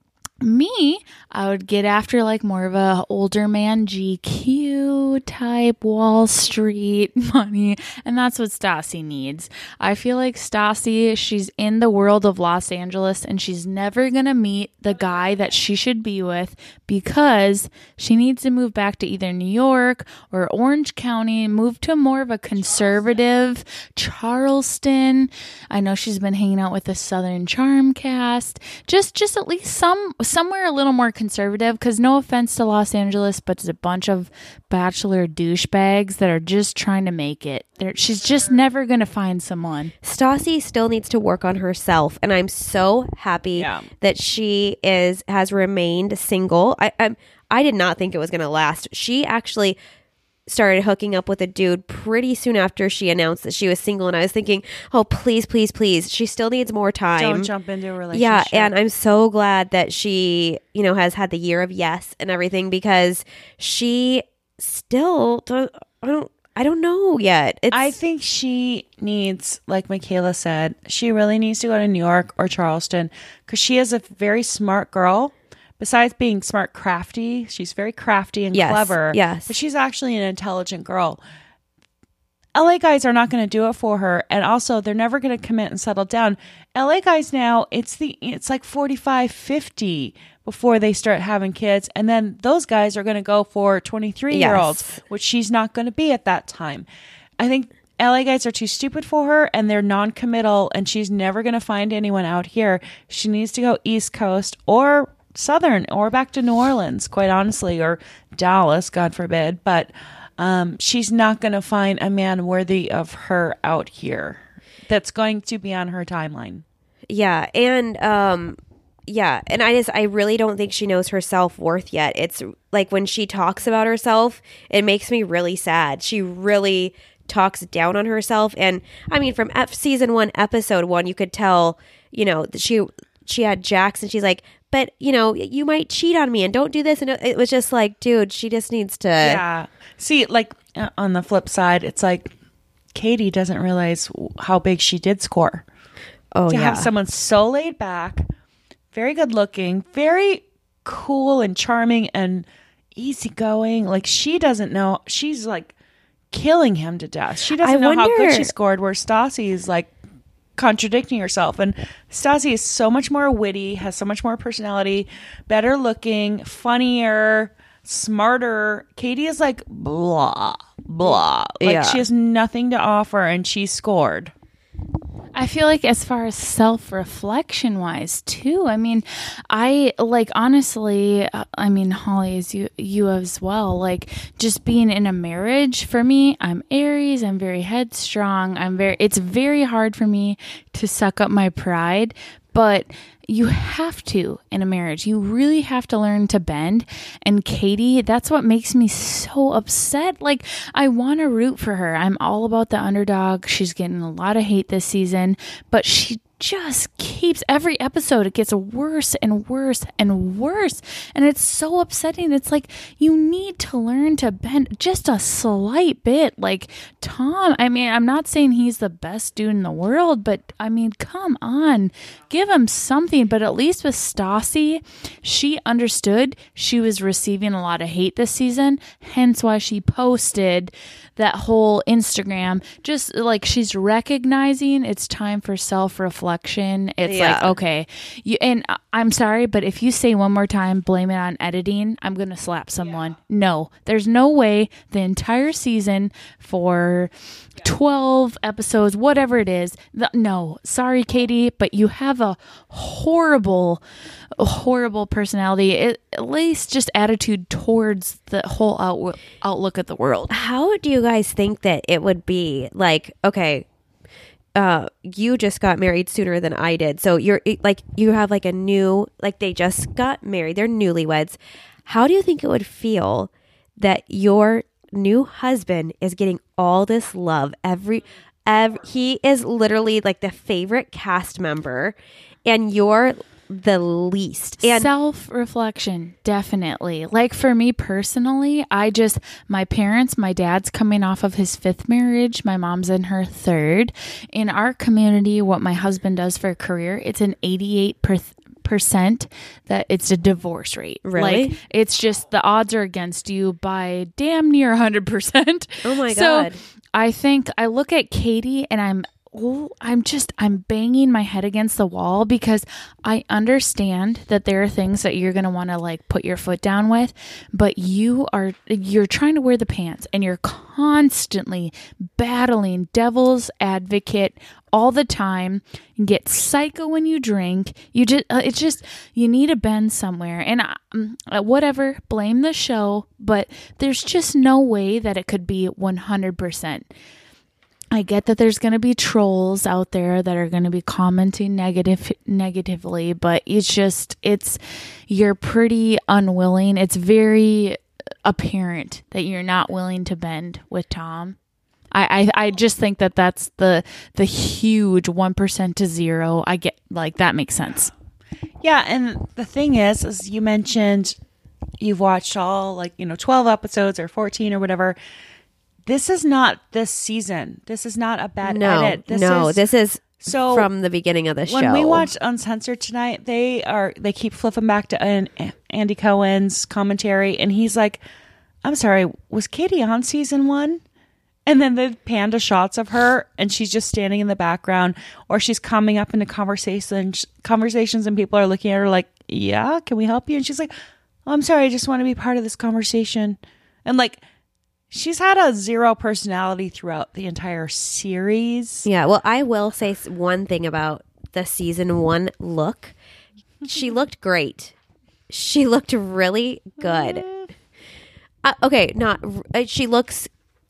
me, I would get after like more of a older man G Q type Wall Street money, and that's what Stassi needs. I feel like Stassi, she's in the world of Los Angeles and she's never gonna meet the guy that she should be with because she needs to move back to either New York or Orange County, move to more of a conservative Charleston. I know she's been hanging out with the Southern Charm cast. Just just at least some somewhere a little more conservative, because no offense to Los Angeles, but it's a bunch of bachelor douchebags that are just trying to make it. They're, she's just never going to find someone. Stassi still needs to work on herself, and I'm so happy Yeah. that she is has remained single. I I'm, I did not think it was going to last. She actually started hooking up with a dude pretty soon after she announced that she was single, and I was thinking, oh, please, please, please. She still needs more time. Don't jump into a relationship. Yeah, and I'm so glad that she, you know, has had the year of yes and everything, because she still don't, I don't I don't know yet. It's, I think she needs, like Michaela said, she really needs to go to New York or Charleston because she is a very smart girl. Besides being smart, crafty, she's very crafty and Yes, clever. yes. But she's actually an intelligent girl. L A guys are not going to do it for her. And also they're never going to commit and settle down. L A guys now, it's the, it's like forty-five, fifty before they start having kids. And then those guys are going to go for twenty-three year olds, Yes. which she's not going to be at that time. I think L A guys are too stupid for her and they're non-committal and she's never going to find anyone out here. She needs to go East Coast or Southern or back to New Orleans, quite honestly, or Dallas, God forbid. But um, she's not going to find a man worthy of her out here that's going to be on her timeline. Yeah. And, um, yeah. And I just, I really don't think she knows her self-worth yet. It's like when she talks about herself, it makes me really sad. She really talks down on herself. And I mean, from F season one, episode one, you could tell, you know, that she, she had Jax and she's like, but you know, you might cheat on me and don't do this. And it was just like, dude, she just needs to. Yeah. See, like uh, on the flip side, it's like Katie doesn't realize how big she did score. Oh, to yeah. have someone so laid back, very good looking, very cool and charming and easygoing. Like she doesn't know. She's like killing him to death. She doesn't I know how good wonder- she scored, where Stassi is like contradicting herself. And Stassi is so much more witty, has so much more personality, better looking, funnier, smarter. Katie is like blah, blah. Like Yeah. she has nothing to offer and she scored. I feel like as far as self-reflection wise too, I mean, I like honestly, uh, I mean, Holly, as you, you as well, like just being in a marriage for me, I'm Aries, I'm very headstrong. I'm very, it's very hard for me to suck up my pride, but you have to in a marriage. You really have to learn to bend. And Katie, that's what makes me so upset. Like, I want to root for her. I'm all about the underdog. She's getting a lot of hate this season, but she just keeps every episode, it gets worse and worse and worse. And it's so upsetting. It's like, you need to learn to bend just a slight bit. Like Tom, I mean, I'm not saying he's the best dude in the world, but I mean, come on, give him something. But at least with Stassi, she understood she was receiving a lot of hate this season, hence why she posted that whole Instagram, just like she's recognizing it's time for self-reflection. It's Yeah. like, okay, you, and I- I'm sorry, but if you say one more time, blame it on editing, I'm going to slap someone. No, there's no way the entire season for twelve episodes, whatever it is. The, no, sorry, Katie, but you have a horrible, horrible personality, it, at least just attitude towards the whole out, outlook at the world. How do you guys think that it would be? Like, okay, uh, you just got married sooner than I did. So you're like, you have like a new, like they just got married. They're newlyweds. How do you think it would feel that your new husband is getting all this love? Every, every he is literally like the favorite cast member and you're the least. And Self-reflection, definitely. Like for me personally, I just, my parents, my dad's coming off of his fifth marriage. My mom's in her third. In our community, what my husband does for a career, it's an eighty-eight percent that it's a divorce rate. Really? Like it's just the odds are against you by damn near one hundred percent. Oh my So God. I think I look at Katie and I'm Oh, I'm just, I'm banging my head against the wall because I understand that there are things that you're going to want to like put your foot down with, but you are, you're trying to wear the pants and you're constantly battling devil's advocate all the time. You get psycho when you drink. You just, uh, it's just, you need to bend somewhere and um, whatever, blame the show, but there's just no way that it could be one hundred percent. I get that there's going to be trolls out there that are going to be commenting negative negatively, but it's just, it's, you're pretty unwilling. It's very apparent that you're not willing to bend with Tom. I, I, I just think that that's the, the huge one percent to zero. I get like, that makes sense. Yeah. And the thing is, is you mentioned you've watched all like, you know, twelve episodes or fourteen or whatever. This is not this season. This is not a bad no, edit. This no, is, this is so from the beginning of the show. when we watched Uncensored tonight, they are they keep flipping back to an, Andy Cohen's commentary, and he's like, "I'm sorry, was Katie on season one?" And then the panda shots of her, and she's just standing in the background, or she's coming up into conversations, conversations, and people are looking at her like, "Yeah, can we help you?" And she's like, "Oh, I'm sorry, I just want to be part of this conversation." And like, she's had a zero personality throughout the entire series. Yeah, well, I will say s- one thing about the season one look. She looked great. She looked really good. Uh, okay, not uh, she looks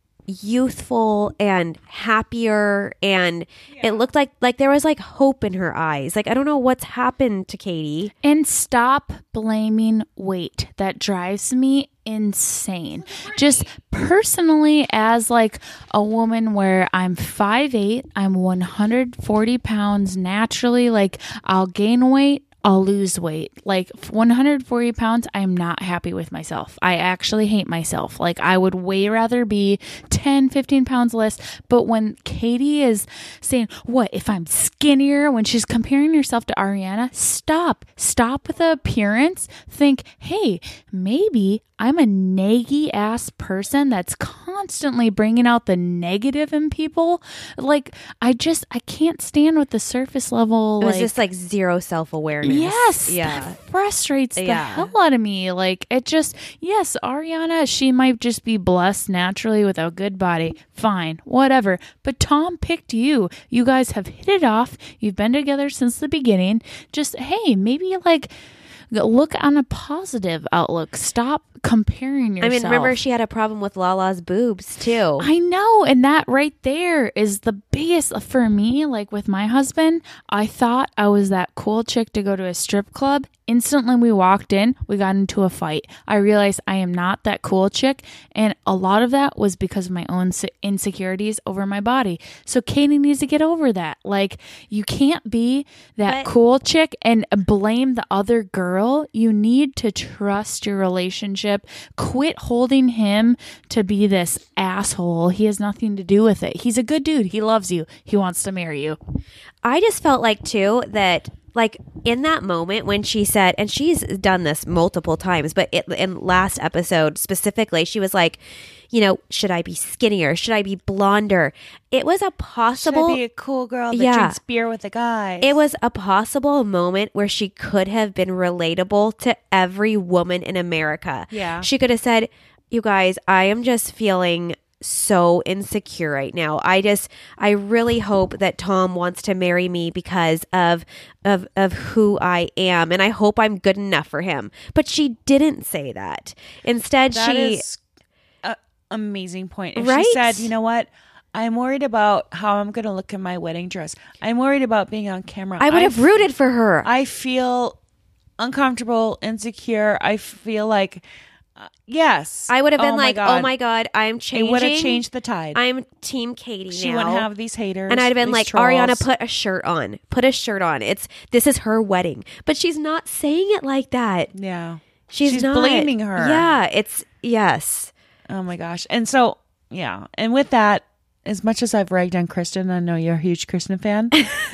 youthful and happier, and yeah. It looked like like there was like hope in her eyes. Like, I don't know what's happened to Katie. And stop blaming weight. That drives me insane. Just personally, as like a woman where I'm five eight, I'm one hundred forty pounds naturally, like I'll gain weight, I'll lose weight. Like one hundred forty pounds, I'm not happy with myself. I actually hate myself. Like, I would way rather be ten, fifteen pounds less. But when Katie is saying, what, if I'm skinnier, when she's comparing herself to Ariana, stop. Stop with the appearance. Think, hey, maybe I'm a naggy ass person that's constantly bringing out the negative in people. Like, I just, I can't stand with the surface level. It was like, just like zero self-awareness. Yes. Yeah. That frustrates the Yeah. hell out of me. Like, it just, yes, Ariana, she might just be blessed naturally with a good body. Fine. Whatever. But Tom picked you. You guys have hit it off. You've been together since the beginning. Just, hey, maybe like, look on a positive outlook. Stop comparing yourself. I mean, remember she had a problem with Lala's boobs too. I know. And that right there is the biggest for me. Like with my husband, I thought I was that cool chick to go to a strip club. Instantly we walked in, we got into a fight. I realized I am not that cool chick. And a lot of that was because of my own insecurities over my body. So Katie needs to get over that. Like, you can't be that But- cool chick and blame the other girl. You need to trust your relationship. Quit holding him to be this asshole. He has nothing to do with it. He's a good dude. He loves you. He wants to marry you. I just felt like too that like in that moment when she said, and she's done this multiple times, but it, in last episode specifically, she was like, you know, should I be skinnier? Should I be blonder? It was a possible. Should I be a cool girl that Yeah. drinks beer with the guys? It was a possible moment where she could have been relatable to every woman in America. Yeah. She could have said, you guys, I am just feeling so insecure right now. I just, I really hope that Tom wants to marry me because of, of, of who I am. And I hope I'm good enough for him. But she didn't say that. Instead, That she, is an amazing point. If Right? she said, you know what? I'm worried about how I'm going to look in my wedding dress. I'm worried about being on camera. I would have f- rooted for her. I feel uncomfortable, insecure. I feel like, uh, yes. I would have been Oh my like, God. oh my God, I'm It changing. would have changed the tide. I'm Team Katie she now. wouldn't have these haters. And I'd have been these like, trolls. Ariana, put a shirt on. Put a shirt on. It's this is her wedding. But she's not saying it like that. Yeah. She's, She's not blaming her. Yeah, it's yes. Oh my gosh. And so, yeah. And with that, as much as I've ragged on Kristen, I know you're a huge Kristen fan.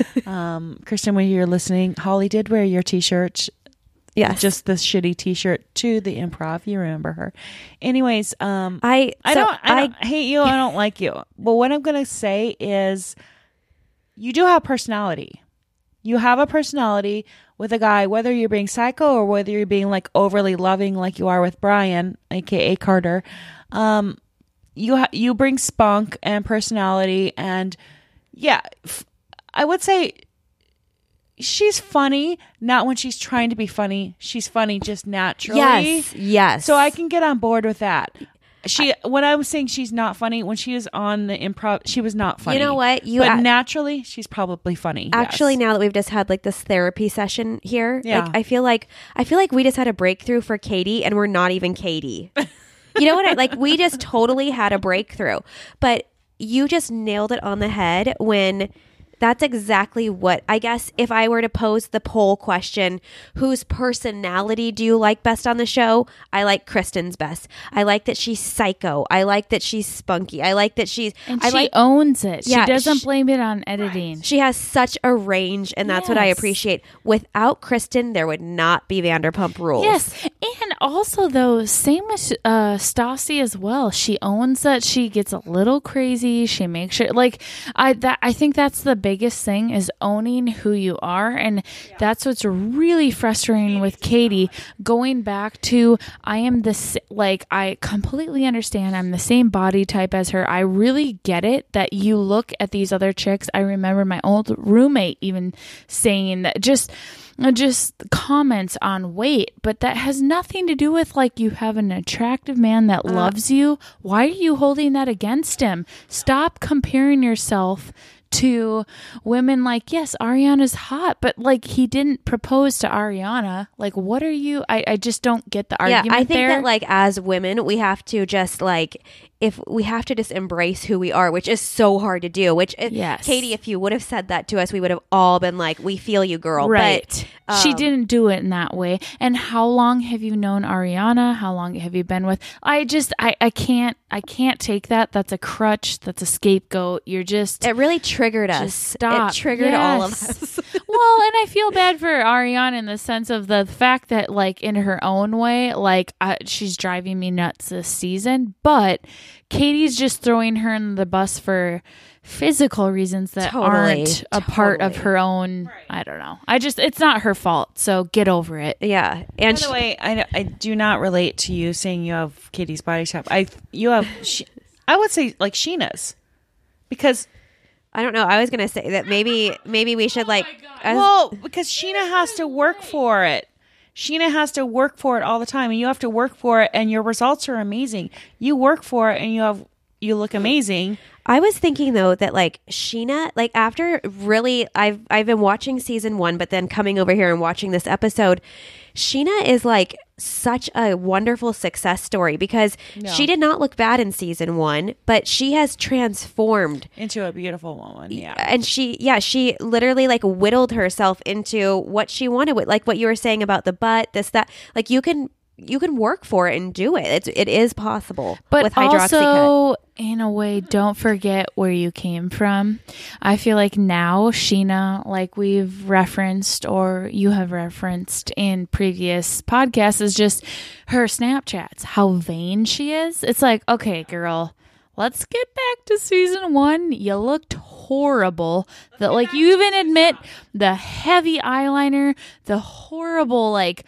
um, Kristen, when you're listening, Holly did wear your t-shirt. Yes. Just this shitty t-shirt to the improv. You remember her. Anyways, um, I I so don't I don't hate you. I don't like you. But what I'm going to say is you do have personality. You have a personality with a guy, whether you're being psycho or whether you're being like overly loving like you are with Brian, aka Carter. Um, you ha- you bring spunk and personality, and yeah, f- I would say she's funny, not when she's trying to be funny. She's funny just naturally. Yes. Yes. So I can get on board with that. She, when I was saying she's not funny, when she was on the improv, she was not funny. You know what? You but a- naturally, she's probably funny. Actually, yes. now that we've just had like this therapy session here, Yeah. like I feel like I feel like we just had a breakthrough for Katie, and we're not even Katie. You know what? I, like we just totally had a breakthrough, but you just nailed it on the head when. That's exactly what, I guess, if I were to pose the poll question, whose personality do you like best on the show? I like Kristen's best. I like that she's psycho. I like that she's spunky. I like that she's... And I she like, owns it. Yeah, she doesn't sh- blame it on editing. she has such a range, and that's what I Yes. appreciate. Without Kristen, there would not be Vanderpump Rules. Yes. And also, though, same with uh, Stassi as well. She owns that she gets a little crazy. She makes sure, like, I that I think that's the biggest thing is owning who you are, and yeah. that's what's really frustrating with Katie. Going back to, I am the like, I completely understand. I'm the same body type as her. I really get it that you look at these other chicks. I remember my old roommate even saying that just. just comments on weight, but that has nothing to do with like you have an attractive man that uh, loves you. Why are you holding that against him? Stop comparing yourself to women. Like, yes, Ariana's hot, but like he didn't propose to Ariana. Like, what are you? I, I just don't get the argument. Yeah, I think there. that like as women, we have to just like if we have to just embrace who we are, which is so hard to do. Which, if, yes. Katie, if you would have said that to us, we would have all been like, "We feel you, girl." Right? But, um, she didn't do it in that way. And how long have you known Ariana? How long have you been with? I just, I, I can't, I can't take that. That's a crutch. That's a scapegoat. You're just. It really triggered us. Just stop. It triggered yes. all of us. Well, and I feel bad for Ariana in the sense of the fact that, like, in her own way, like, uh, she's driving me nuts this season. But Katie's just throwing her in the bus for physical reasons that Totally, aren't a part of totally. her own. I don't know. I just, it's not her fault. So get over it. Yeah, and By the she- way, I, I do not relate to you saying you have Katie's body type. I you have, she, I would say like Sheena's, because I don't know. I was gonna say that maybe maybe we should like. I was- well, because Sheena has to work for it. Sheena has to work for it all the time, and you have to work for it, and your results are amazing. You work for it, and you have you look amazing. I was thinking though that like Sheena, like after really, I've I've been watching season one, but then coming over here and watching this episode, Sheena is like such a wonderful success story because No. she did not look bad in season one, but she has transformed. Into a beautiful woman, yeah. And she, yeah, she literally like whittled herself into what she wanted with, like what you were saying about the butt, this, that, like you can, you can work for it and do it. It's, it is possible But with hydroxycut. also, in a way, don't forget where you came from. I feel like now Sheena, like we've referenced or you have referenced in previous podcasts, is just her Snapchats, how vain she is. It's like, okay, girl, let's get back to season one. You looked horrible. That like you even admit the heavy eyeliner, the horrible like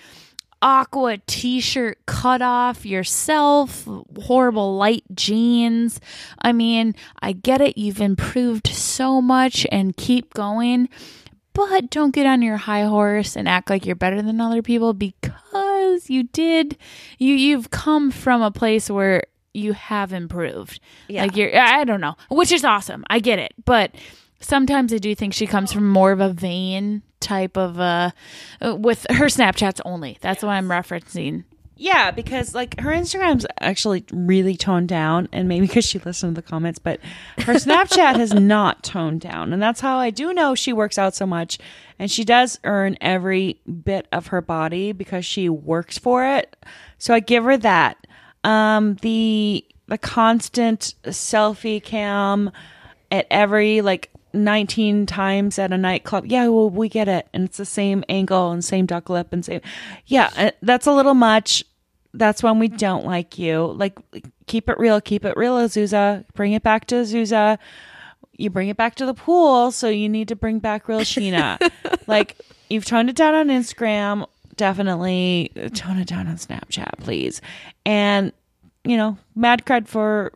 aqua t-shirt cut off yourself, horrible light jeans. I mean, I get it. You've improved so much and keep going, but don't get on your high horse and act like you're better than other people because you did, you, you've come from a place where you have improved. Yeah. Like you're, I don't know, which is awesome. I get it. But sometimes I do think she comes from more of a vain type of uh with her Snapchats only. That's what I'm referencing. Yeah, because like her Instagram's actually really toned down, and maybe because she listened to the comments, but her Snapchat has not toned down, and that's how I do know she works out so much, and she does earn every bit of her body because she works for it. So I give her that. Um, the the constant selfie cam at every like nineteen times at a nightclub. Yeah, well, we get it. And it's the same angle and same duck lip and same. Yeah, uh, that's a little much. That's when we don't like you. Like, keep it real. Keep it real, Azusa. Bring it back to Azusa. You bring it back to the pool, so you need to bring back real Sheena. Like, you've toned it down on Instagram. Definitely tone it down on Snapchat, please. And, you know, mad cred for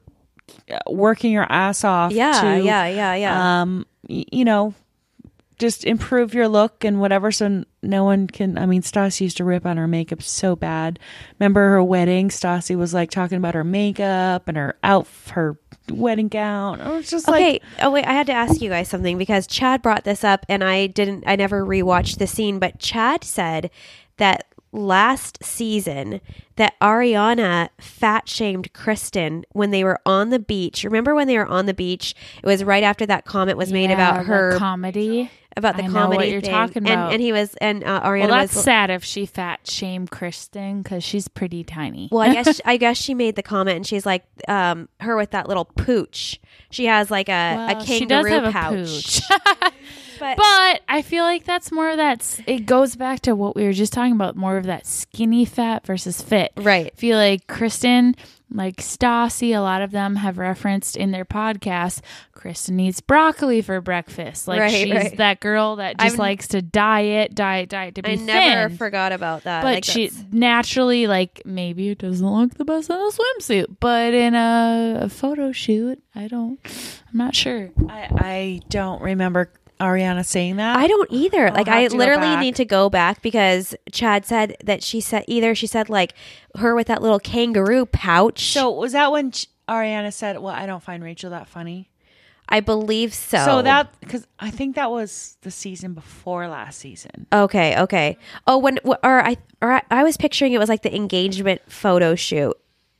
working your ass off. Yeah, to, yeah, yeah, yeah. Um, y- you know, just improve your look and whatever, so n- no one can. I mean, Stassi used to rip on her makeup so bad. Remember her wedding? Stassi was like talking about her makeup and her out, her wedding gown. It was just Okay. like, Oh wait, I had to ask you guys something because Chad brought this up, and I didn't. I never rewatched the scene, but Chad said that last season that Ariana fat shamed Kristen when they were on the beach. Remember when they were on the beach? It was right after that comment was made Yeah, about the her comedy. about the I know comedy what you're thing. talking And, about. and he was and uh, Ariana Well, that's was. sad if she fat shamed Kristen because she's pretty tiny. Well, I guess I guess she made the comment, and she's like, um, her with that little pooch. She has like a, Well, a she kangaroo does have pouch. a pooch. But, But I feel like that's more of that. s- It goes back to what we were just talking about, more of that skinny fat versus fit. Right. I feel like Kristen, like Stassi, a lot of them have referenced in their podcasts, Kristen eats broccoli for breakfast. Like Right, she's right. that girl that just I've- likes to diet, diet, diet to be I thin. never forgot about that. But Like, she that's- naturally, like, maybe it doesn't look the best in a swimsuit, but in a, a photo shoot, I don't, I'm not sure. I, I don't remember Ariana saying that. I don't either. Like have I to go literally back. need to go back because Chad said that she said either she said like her with that little kangaroo pouch. So was that when Ch- Ariana said, "Well, I don't find Rachel that funny"? I believe so. So that because I think that was the season before last season. Okay, okay. Oh, when wh- or I or I, I was picturing it was like the engagement photo shoot.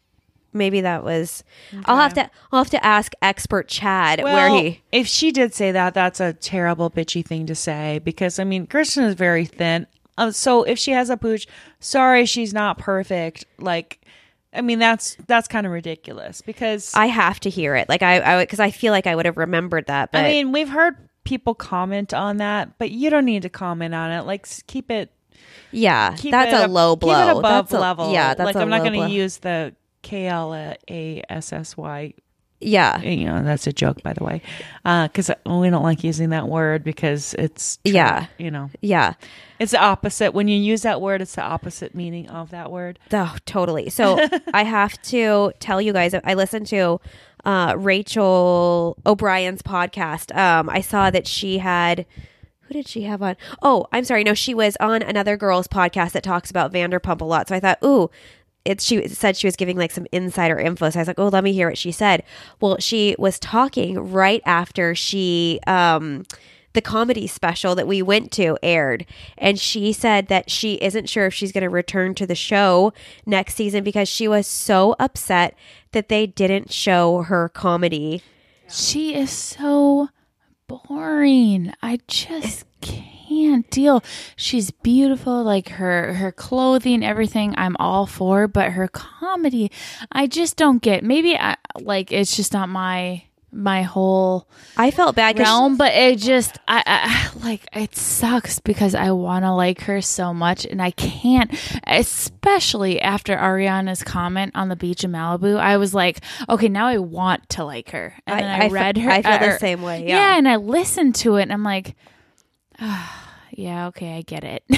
Maybe that was. I'll have to. I'll have to ask expert Chad Well, where he. if she did say that, that's a terrible bitchy thing to say because I mean, Kristen is very thin. Uh, so if she has a pooch, sorry, she's not perfect. Like, I mean, that's that's kind of ridiculous because I have to hear it. Like I, I, because I feel like I would have remembered that. But I mean, we've heard people comment on that, but you don't need to comment on it. Like, s- keep it. yeah, Keep that's it a ab- low blow. Keep it above that's a, level. Yeah, that's like a I'm not low going blow. to use the K L A S S Y. Yeah, You know, that's a joke, by the way, because we don't like using that word because it's true, Yeah. you know, yeah. it's the opposite. When you use that word, it's the opposite meaning of that word. Oh, totally. So I have to tell you guys, I listened to uh, Rachel O'Brien's podcast. Um, I saw that she had, who did she have on? Oh, I'm sorry. No, she was on another girl's podcast that talks about Vanderpump a lot. So I thought, ooh, it's, she said she was giving like some insider info. So I was like, oh, let me hear what she said. Well, she was talking right after she, um, the comedy special that we went to aired. And she said that she isn't sure if she's going to return to the show next season because she was so upset that they didn't show her comedy. She is so boring. I just can't deal. She's beautiful, like her her clothing, everything I'm all for, but her comedy, I just don't get. Maybe I like it's just not my my whole I felt bad because realm, but it just I, I like it sucks because I want to like her so much and I can't, especially after Ariana's comment on the beach in Malibu. I was like, okay, now I want to like her, and I- then I, I fe- read her. I feel the or- same way, Yeah. yeah. and I listened to it, and I'm like, ah, yeah, okay, I get it.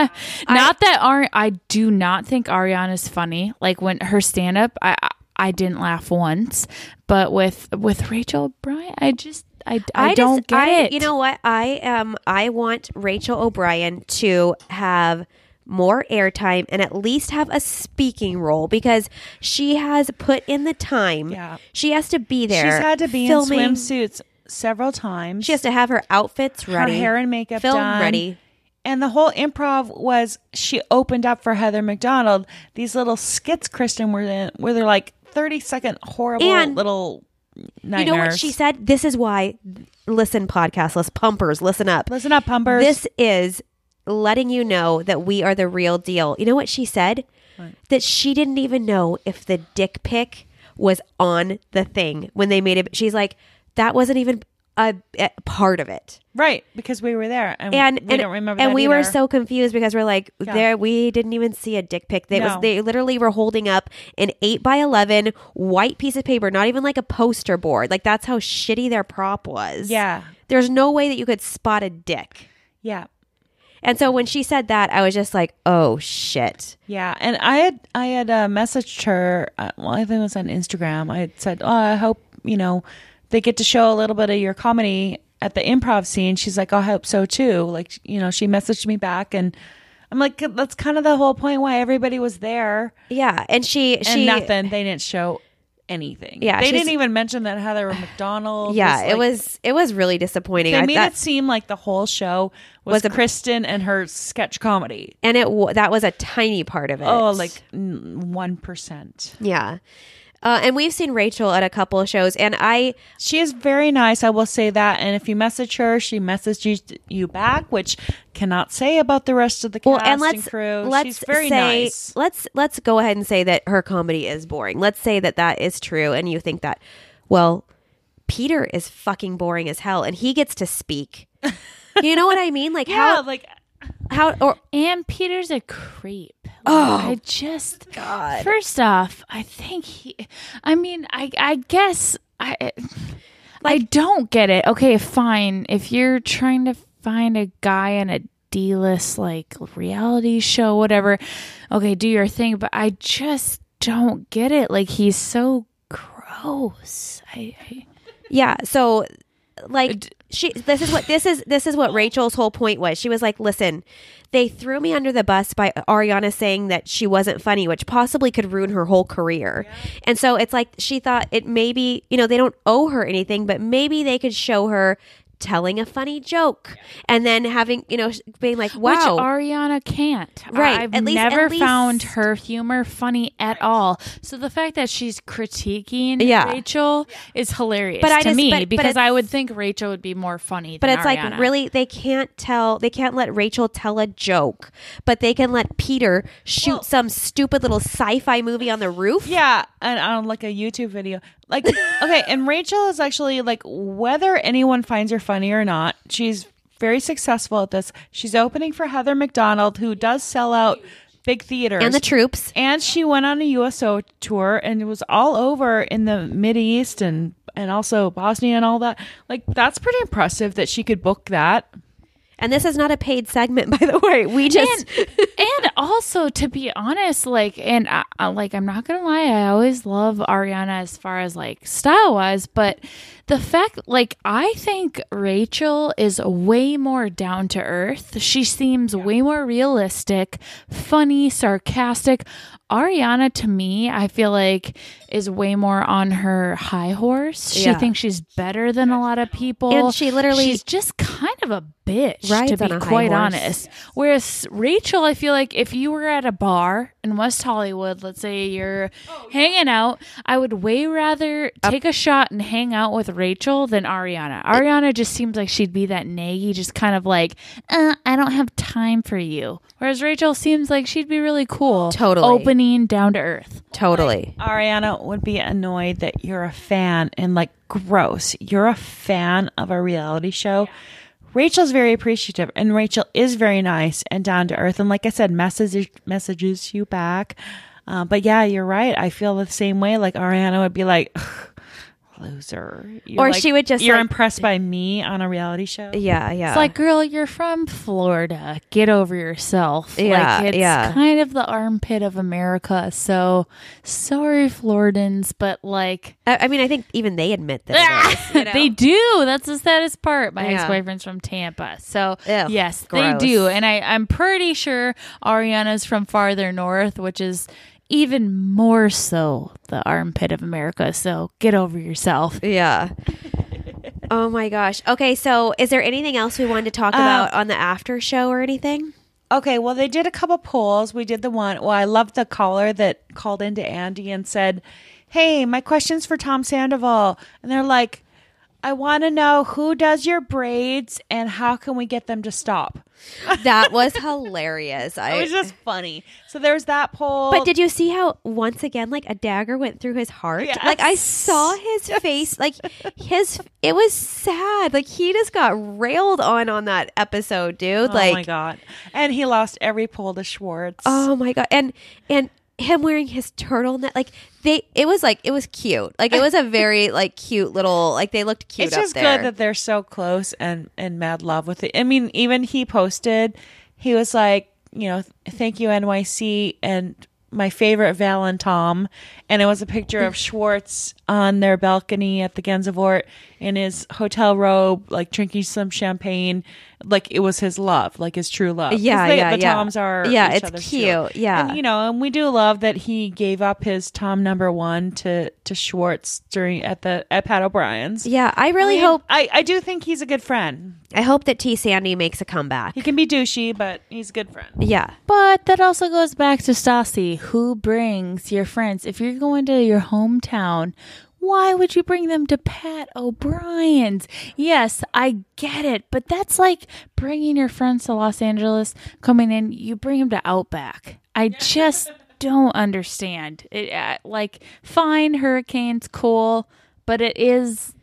Not that Ari- I do not think Ariana's funny. Like when her stand up, I. I I didn't laugh once, but with with Rachel O'Brien, I just I, I, I don't just- get I- it. You know what? I um I want Rachel O'Brien to have more airtime and at least have a speaking role because she has put in the time. Yeah. She has to be there. She's had to be filming. in swimsuits several times. She has to have her outfits ready. her hair and makeup film done. ready. And the whole improv was she opened up for Heather McDonald these little skits Kristen were in where they're like thirty second horrible And little nightmares. You know what she said? This is why, listen, podcast, listen, pumpers, listen up. Listen up, pumpers. This is letting you know that we are the real deal. You know what she said? That she didn't even know if the dick pic was on the thing when they made it. She's like, that wasn't even a, a part of it. Right, because we were there and, And we and, don't remember and that we were either. so confused because we're like, Yeah. there we didn't even see a dick pic. They No. was they literally were holding up an eight by eleven white piece of paper, not even like a poster board. Like that's how shitty their prop was. Yeah. There's no way that you could spot a dick. Yeah. And so when she said that, I was just like, oh shit. Yeah, and I had I had uh, messaged her. Uh, well, I think it was on Instagram. I had said, "Oh, I hope you know they get to show a little bit of your comedy at the improv scene." She's like, "I hope so too." Like, you know, she messaged me back, and I'm like, "That's kind of the whole point why everybody was there." Yeah. And she And she nothing. They didn't show anything. Yeah, they she's- didn't even mention that Heather McDonald. Yeah, was, it like- was it was really disappointing. They I, made that, it seem like the whole show was, Was a- Kristen and her sketch comedy. and it wa- that was a tiny part of it. Oh, like one percent. yeah. Uh, and we've seen Rachel at a couple of shows, and I She is very nice, I will say that. And if you message her, she messaged you back, which cannot say about the rest of the cast well, and and let's crew. let's She's very say nice. let's let's go ahead and say that her comedy is boring. Let's say that that is true, and you think that, well, Peter is fucking boring as hell, and he gets to speak. You know what I mean? Like Yeah, how like how or And Peter's a creep. Oh, I just God. First off, I think he. I mean, I I guess I. I don't get it. Okay, fine. If you're trying to find a guy in a D-list like reality show, whatever, okay, do your thing. But I just don't get it. Like he's so gross. I. I yeah, so like she this is what this is this is what Rachel's whole point was. She was like, listen, they threw me under the bus by Ariana saying that she wasn't funny, which possibly could ruin her whole career. Yeah. And so it's like she thought it maybe, you know, they don't owe her anything, but maybe they could show her telling a funny joke and then having, you know, being like, wow. Which Ariana can't. Right. I've at least, never at least, found her humor funny at all. So the fact that she's critiquing yeah. Rachel is hilarious but I to just, me but, because but I would think Rachel would be more funny But than it's Ariana. like, really, they can't tell, they can't let Rachel tell a joke, but they can let Peter shoot well, some stupid little sci-fi movie on the roof. Yeah. And on like a YouTube video. Like, okay, and Rachel is actually like, whether anyone finds her funny or not, she's very successful at this. She's opening for Heather McDonald, who does sell out big theaters. And the troops. And she went on a U S O tour and it was all over in the Mideast and, and also Bosnia and all that. Like, that's pretty impressive that she could book that. And this is not a paid segment, by the way. We just and, and also, to be honest, like, and I, I, like, I'm not gonna lie, I always love Ariana as far as like style wise, but the fact, like, I think Rachel is way more down to earth. She seems yeah. way more realistic, funny, sarcastic. Ariana, to me, I feel like is way more on her high horse. She yeah. thinks she's better than a lot of people. And she literally... She's just kind of a bitch, Rides to be on a quite high horse. honest. Whereas Rachel, I feel like if you were at a bar in West Hollywood, let's say you're oh, yeah. hanging out, I would way rather take a shot and hang out with Rachel than Ariana. Ariana just seems like she'd be that naggy, just kind of like, uh, I don't have time for you. Whereas Rachel seems like she'd be really cool. Totally. Opening, down to earth. Totally. Like, Ariana would be annoyed that you're a fan and like, gross. You're a fan of a reality show. Yeah. Rachel's very appreciative and Rachel is very nice and down to earth. And like I said, messages, messages you back. Uh, but yeah, you're right. I feel the same way. Like Ariana would be like, loser. You're or like, she would just you're like, impressed by me on a reality show. Yeah, yeah. It's like, girl, you're from Florida. Get over yourself. Yeah, like, it's yeah. kind of the armpit of America. So sorry, Floridans, but like, I, I mean, I think even they admit that it is, you know? They do. That's the saddest part. My Yeah. ex-boyfriend's from Tampa, so Ew, yes, gross. they do. And I, I'm pretty sure Ariana's from farther north, which is even more so the armpit of America. So get over yourself. Yeah. Oh my gosh. Okay, so is there anything else we wanted to talk Um, about on the after show or anything? Okay, well, they did a couple polls. We did the one. Well, I loved the caller that called into Andy and said, hey, my question's for Tom Sandoval. And they're like, I want to know who does your braids and how can we get them to stop? That was hilarious. I, It was just funny. So there's that poll. But did you see how once again, like a dagger went through his heart? Yes. Like I saw his face, like his, it was sad. Like he just got railed on on that episode, dude. Oh like, my God. And he lost every poll to Schwartz. oh my God. And, and, him wearing his turtleneck, like they, it was like, it was cute. Like it was a very like cute little, like they looked cute It's up just there. good that they're so close and in mad love with it. I mean, even he posted, he was like, you know, thank you N Y C and my favorite Val and Tom. And it was a picture of Schwartz on their balcony at the Genzavort in his hotel robe, like drinking some champagne. Like it was his love, like his true love. 'Cause Yeah, they, yeah, the yeah. Toms are Yeah, each it's other's cute, too. yeah. And, you know, and we do love that he gave up his Tom number one to to Schwartz during at the at Pat O'Brien's. Yeah, I really I mean, hope, I, I do think he's a good friend. I hope that T. Sandy makes a comeback. He can be douchey, but he's a good friend. Yeah. But that also goes back to Stassi. Who brings your friends? If you're going to your hometown, why would you bring them to Pat O'Brien's? Yes, I get it, but that's like bringing your friends to Los Angeles, coming in, you bring them to Outback. I just don't understand. It, uh, like, fine, Hurricane's cool, but it is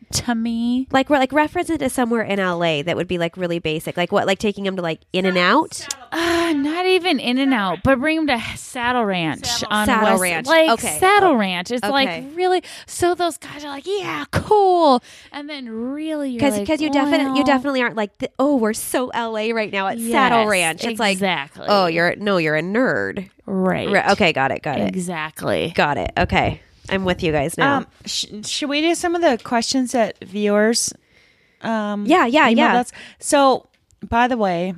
to me. Like, we're like reference it to somewhere in L A that would be like really basic. Like what? Like taking him to like In and Out. Uh, not even In and Out, but bring him to Saddle Ranch Saddle- on Saddle West, Ranch. like Okay. Saddle Oh, Ranch. It's okay. like really. So those guys are like, yeah, cool, and then really, you're Because like, because you definitely you well, definitely aren't like the, oh, we're so L A right now at Saddle yes, Ranch. It's like exactly. oh, you're no, you're a nerd. right. Right. Okay, got it, got it, Exactly. got it. Okay, I'm with you guys now. Um, sh- should we do some of the questions that viewers? Um, Yeah, yeah, emailed yeah. us? So, by the way,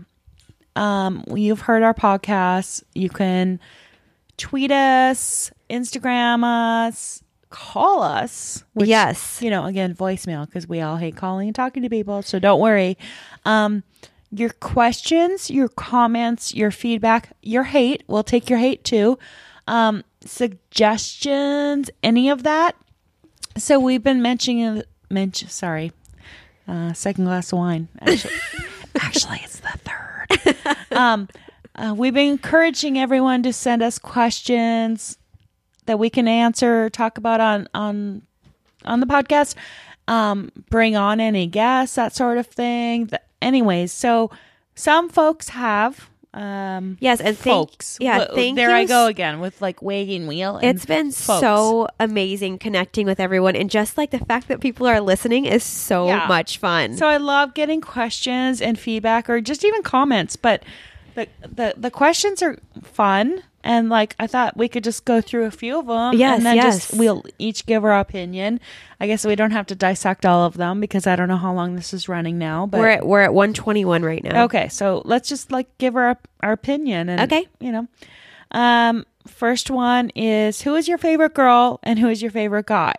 um, you've heard our podcast. You can tweet us, Instagram us, call us. Which, Yes. you know, again, voicemail because we all hate calling and talking to people. So don't worry. Um, your questions, your comments, your feedback, your hate. We'll take your hate too. Um, suggestions, any of that. So we've been mentioning, mention, sorry, uh, second glass of wine. Actually, actually it's the third. um, uh, we've been encouraging everyone to send us questions that we can answer, talk about on on on the podcast. Um, bring on any guests, that sort of thing. The, anyways, so some folks have. Um, Yes, and thank- folks. yeah, W- thank there you I go s- again with like wagging wheel. And It's been folks. so amazing connecting with everyone, and just like the fact that people are listening is so Yeah. much fun. So I love getting questions and feedback, or just even comments. But the the the questions are fun, and like I thought we could just go through a few of them. Yes, and then yes. just we'll each give our opinion. I guess we don't have to dissect all of them because I don't know how long this is running now. But we're at we're at one twenty-one right now. okay, so let's just like give our our opinion. And, Okay. you know, um, first one is, who is your favorite girl and who is your favorite guy?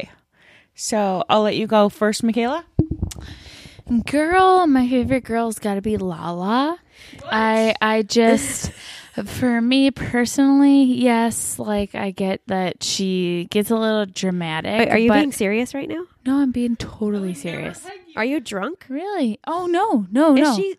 So I'll let you go first, Michaela. Girl, my favorite girl's got to be Lala. I I just for me personally, yes, like I get that she gets a little dramatic. Wait, are you but- being serious right now? No, I'm being totally serious. Are you drunk? Really? Oh no, no, no. Is she?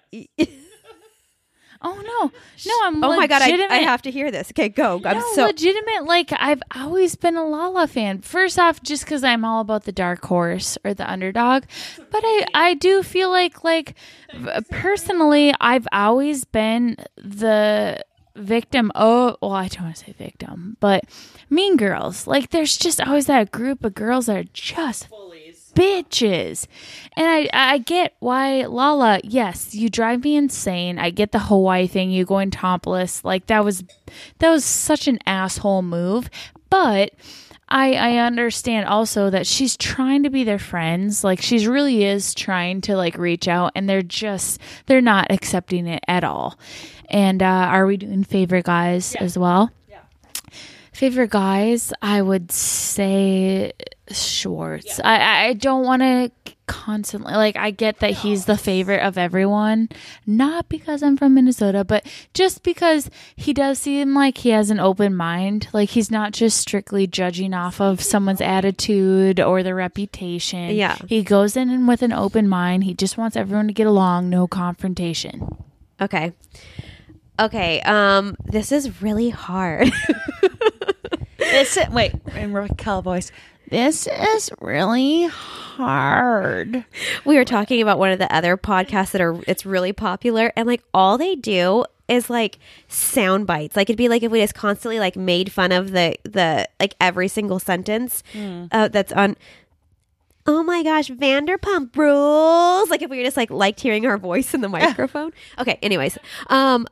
Oh no, no. I'm. Oh my god! I, legitimate- I have to hear this. Okay, go. I'm no, so. legitimate. Like I've always been a Lala fan. First off, just because I'm all about the dark horse or the underdog, but I I do feel like like v- personally I've always been the victim. Oh, well, I don't want to say victim, but Mean Girls. Like there's just always that group of girls that are just bitches. And I I get why Lala, yes, you drive me insane. I get the Hawaii thing, you going topless. Like that was that was such an asshole move. But I I understand also that she's trying to be their friends. Like she really is trying to like reach out, and they're just they're not accepting it at all. And uh, are we doing favorite guys as well? Favorite guys, I would say Schwartz. I, I- I don't want to constantly, like, I get that he's the favorite of everyone. Not because I'm from Minnesota, but just because he does seem like he has an open mind. Like, he's not just strictly judging off of someone's attitude or their reputation. Yeah. He goes in with an open mind. He just wants everyone to get along, no confrontation. Okay. Okay. Um. This is really hard. This is, wait, in Raquel voice. This is really hard. We were talking about one of the other podcasts that are it's really popular, and like all they do is like sound bites. Like it'd be like if we just constantly like made fun of the the like every single sentence uh, that's on. Oh my gosh, Vanderpump Rules! Like if we were just like liked hearing our voice in the microphone. Okay. Anyways, um,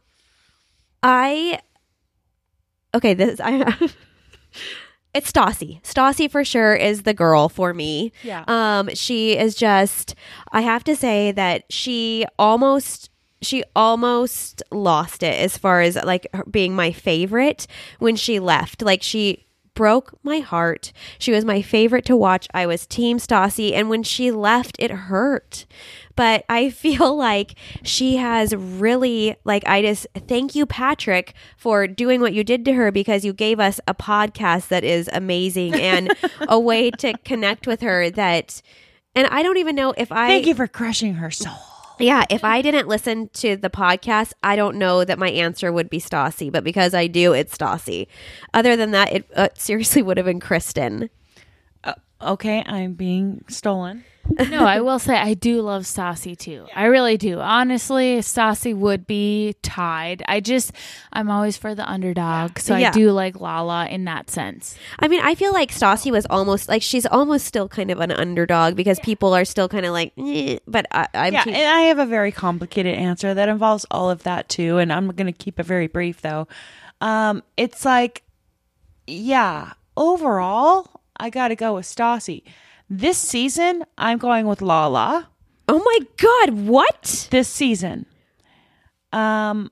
I okay. This I. It's Stassi. Stassi for sure is the girl for me. Yeah. Um, she is just, I have to say that she almost, she almost lost it as far as like her being my favorite when she left. Like she broke my heart. She was my favorite to watch. I was team Stassi. And when she left, it hurt. But I feel like she has really, like, I just thank you, Patrick, for doing what you did to her, because you gave us a podcast that is amazing and a way to connect with her that, and I don't even know if I, Thank you for crushing her soul. yeah, if I didn't listen to the podcast, I don't know that my answer would be Stassi, but because I do, it's Stassi. Other than that, it uh, seriously would have been Kristen. Uh, okay, I'm being stolen. No, I will say I do love Stassi too. I really do. Honestly, Stassi would be tied. I just, I'm always for the underdog. So Yeah. I do like Lala in that sense. I mean, I feel like Stassi was almost like she's almost still kind of an underdog because people are still kind of like, eh, but I, I'm Yeah, te- and I have a very complicated answer that involves all of that too, and I'm going to keep it very brief though. Um, it's like, yeah, overall, I got to go with Stassi. This season, I'm going with Lala. oh my God, what? This season, um,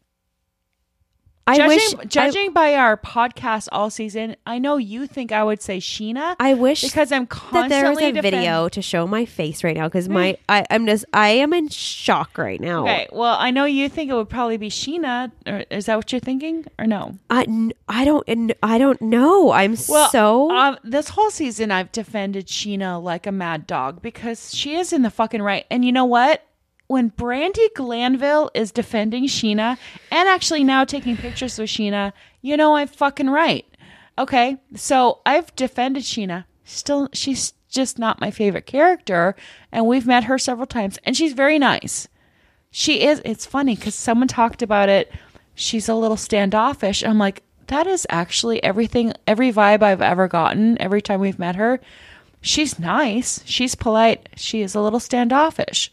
I judging wish I- judging by our podcast all season, I know you think I would say Sheena. I wish because I'm that constantly there was a defend- video to show my face right now because my I, I'm just I am in shock right now. Okay, well, I know you think it would probably be Sheena. Or is that what you're thinking, or no? I, n- I don't n- I don't know. I'm Well, so um, this whole season I've defended Sheena like a mad dog because she is in the fucking right. And you know what? When Brandy Glanville is defending Sheena and actually now taking pictures with Sheena, you know I'm fucking right. Okay, so I've defended Sheena. Still, she's just not my favorite character, and we've met her several times, and she's very nice. She is. It's funny because someone talked about it. She's a little standoffish. I'm like, that is actually everything, every vibe I've ever gotten every time we've met her. She's nice. She's polite. She is a little standoffish.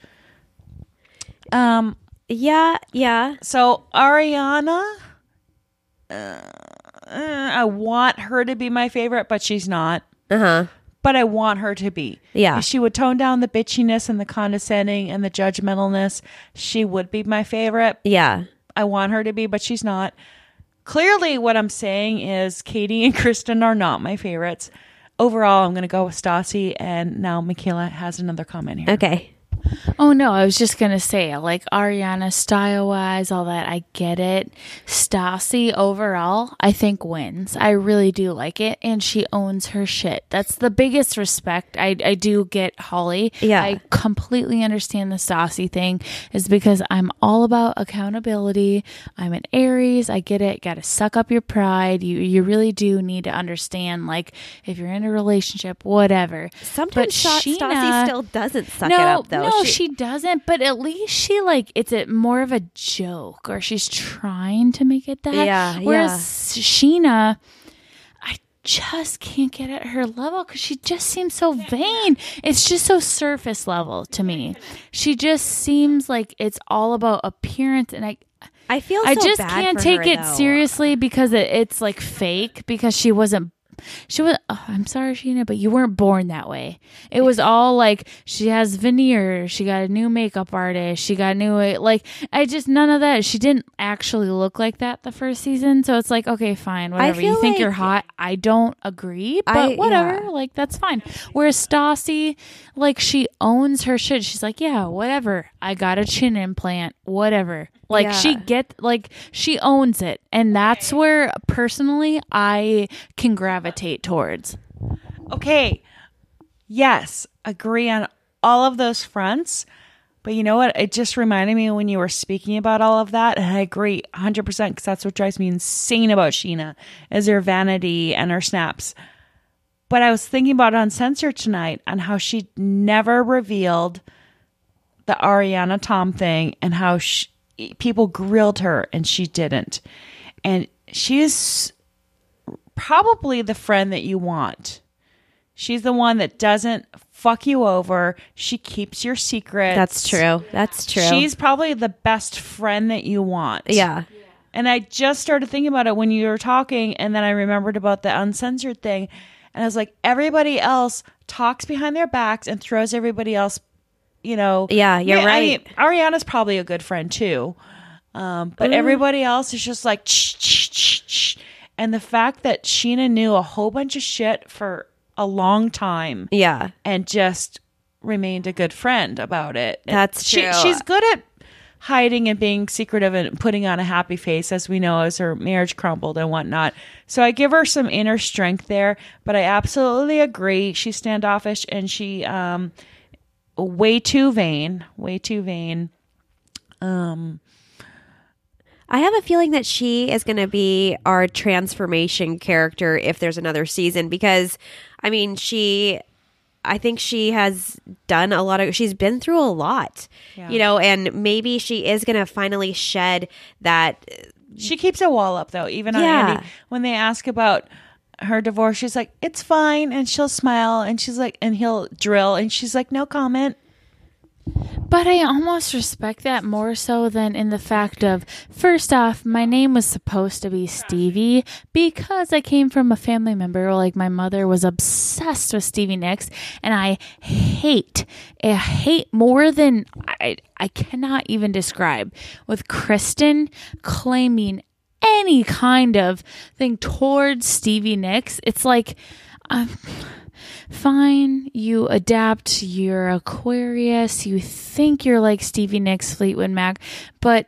Um. yeah yeah. So Ariana, uh, I want her to be my favorite, but she's not. Uh huh. But I want her to be. Yeah. If she would tone down the bitchiness and the condescending and the judgmentalness, she would be my favorite. Yeah. I want her to be, but she's not. Clearly, what I'm saying is Katie and Kristen are not my favorites. Overall, I'm going to go with Stassi, and now Michaela has another comment here. Okay. Oh no, I was just gonna say, like Ariana style wise, all that, I get it. Stassi overall, I think wins. I really do like it, and she owns her shit. That's the biggest respect. I I do get Holly. Yeah. I completely understand the Stassi thing, is because I'm all about accountability. I'm an Aries. I get it. Got to suck up your pride. You you really do need to understand, like if you're in a relationship, whatever. Sometimes But Sta- Sheena- Stassi still doesn't suck no, it up though. No, she, doesn't. But at least she like it's a more of a joke, or she's trying to make it that. Yeah, Whereas yeah. Sheena, I just can't get at her level because she just seems so vain. It's just so surface level to me. She just seems like it's all about appearance, and I. I feel I so just bad can't for take her, it though. seriously because it, it's like fake because she wasn't she was oh, I'm sorry Sheena, but you weren't born that way. It was all like she has veneers, she got a new makeup artist, she got new like I just none of that. She didn't actually look like that the first season, so it's like okay, fine, whatever. You feel think like- you're hot. I don't agree, but I- whatever. yeah. Like that's fine. Whereas Stassi, like she owns her shit. She's like, yeah, whatever. I got a chin implant, whatever. Like Yeah. she get like she owns it, and that's where personally I can gravitate towards. Okay. Yes, agree on all of those fronts. But you know what? It just reminded me when you were speaking about all of that, and I agree one hundred percent because that's what drives me insane about Sheena is her vanity and her snaps. But I was thinking about Uncensored tonight and how she never revealed the Ariana Tom thing and how she, people grilled her and she didn't. And she is probably the friend that you want. She's the one that doesn't fuck you over. She keeps your secrets. That's true. That's true. She's probably the best friend that you want. yeah. And I just started thinking about it when you were talking, and then I remembered about the Uncensored thing. And I was like, everybody else talks behind their backs and throws everybody else, you know. Yeah, you're I right. mean, Ariana's probably a good friend too. Um, but everybody else is just like, shh, shh, shh, shh. And the fact that Sheena knew a whole bunch of shit for a long time Yeah. and just remained a good friend about it. That's She- true. she's good at hiding and being secretive and putting on a happy face, as we know, as her marriage crumbled and whatnot. So I give her some inner strength there, but I absolutely agree. She's standoffish and she um way too vain, way too vain. Um, I have a feeling that she is going to be our transformation character if there's another season because, I mean, she I think she has done a lot of, she's been through a lot, Yeah. you know, and maybe she is going to finally shed that. She keeps a wall up though, even on Yeah. Andy. When they ask about her divorce, she's like, "It's fine," and she'll smile, and she's like, and he'll drill, and she's like, "No comment." But I almost respect that more so than in the fact of, first off, my name was supposed to be Stevie because I came from a family member. Like, my mother was obsessed with Stevie Nicks, and I hate, I hate more than I, I cannot even describe, with Kristen claiming any kind of thing towards Stevie Nicks. It's like, um, fine, you adapt, you're Aquarius, you think you're like Stevie Nicks, Fleetwood Mac, but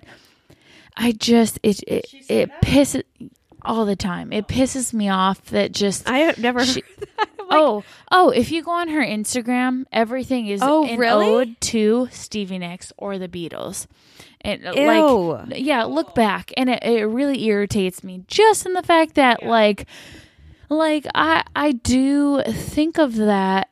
I just, it it, it pisses, all the time, it pisses me off that just, I have never she- heard that. I'm like, oh, oh, if you go on her Instagram, everything is Oh, an really? ode to Stevie Nicks or the Beatles. And Ew. like, yeah, look back, and it, it really irritates me just in the fact that like, like I I do think of that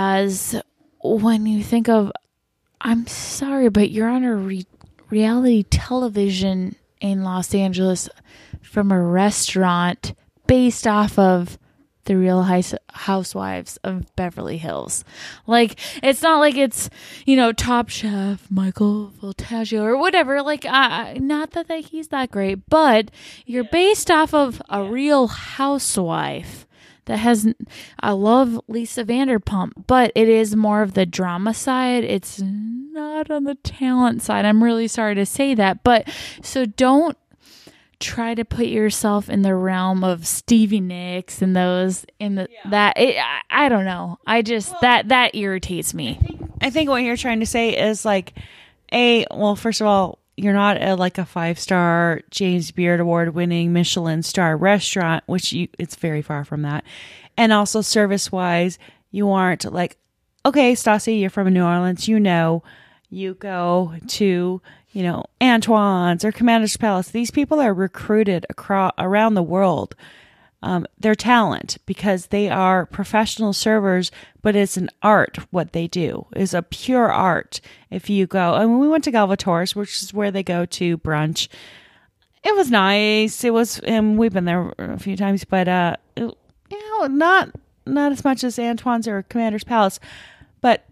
as when you think of, I'm sorry, but you're on a re- reality television in Los Angeles from a restaurant based off of the Real House- Housewives of Beverly Hills. Like, it's not like it's, you know, Top Chef Michael Voltaggio or whatever. Like, uh, not that, that he's that great, but you're based off of a real housewife that has, I love Lisa Vanderpump, but it is more of the drama side. It's not on the talent side. I'm really sorry to say that, but so don't try to put yourself in the realm of Stevie Nicks and those in the yeah. that it, I, I don't know. I just well, that that irritates me. I think, I think what you're trying to say is like, a well, first of all, you're not a, like a five star James Beard Award winning Michelin star restaurant, which you it's very far from that, and also service wise, you aren't like, okay, Stassi, you're from New Orleans, you know, you go to, you know, Antoine's or Commander's Palace. These people are recruited across around the world. Um, their talent, because they are professional servers, but it's an art. What they do is a pure art. If you go, I mean, we went to Galvatores, which is where they go to brunch. It was nice. It was, and we've been there a few times, but uh, it, you know, not not as much as Antoine's or Commander's Palace. But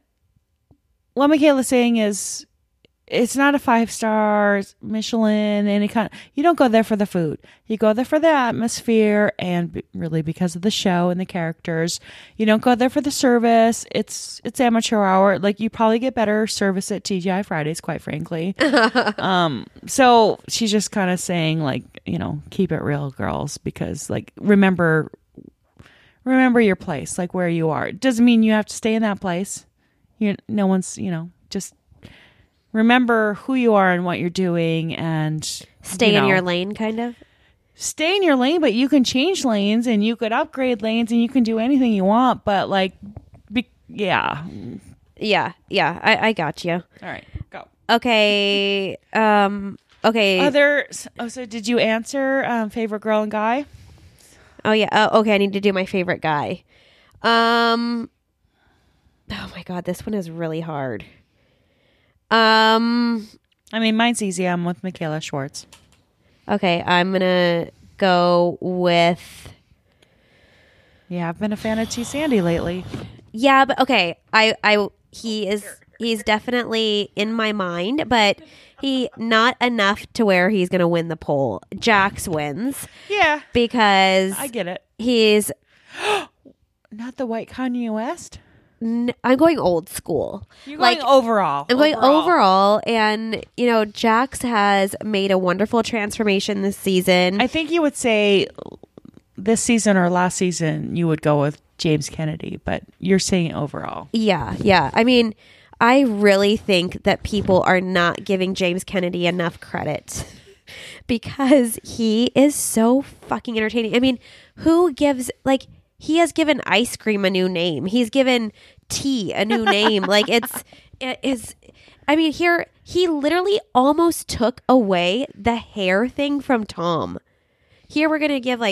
what Michaela's saying is, it's not a five-star Michelin, any kind. You don't go there for the food. You go there for the atmosphere and b- really because of the show and the characters. You don't go there for the service. It's it's amateur hour. Like, you probably get better service at T G I Fridays, quite frankly. um, so she's just kind of saying, like, you know, keep it real, girls, because, like, remember, remember your place, like where you are. It doesn't mean you have to stay in that place. You, no one's, you know, just. Remember who you are and what you're doing, and stay you know, in your lane, kind of. Stay in your lane, but you can change lanes and you could upgrade lanes and you can do anything you want. But like, be, yeah, yeah, yeah. I, I got you. All right, go. Okay. Um. Okay. Other. Oh, so did you answer um, favorite girl and guy? Oh yeah. Oh, okay. I need to do my favorite guy. Um. Oh my God, this one is really hard. Um, I mean, mine's easy. I'm with Michaela Schwartz. Okay, I'm gonna go with. Yeah, I've been a fan of T. Sandy lately. Yeah, but okay, I, I, he is, he's definitely in my mind, but he not enough to where he's gonna win the poll. Jax wins. Yeah, because I get it. He's not the white Kanye West. I'm going old school. You're going like, overall. I'm going overall. overall. And, you know, Jax has made a wonderful transformation this season. I think you would say this season or last season, you would go with James Kennedy, but you're saying overall. Yeah, yeah. I mean, I really think that people are not giving James Kennedy enough credit because he is so fucking entertaining. I mean, who gives, like, he has given ice cream a new name. He's given tea a new name. Like, it's, it is, I mean, here, he literally almost took away the hair thing from Tom. Here we're going to give, like,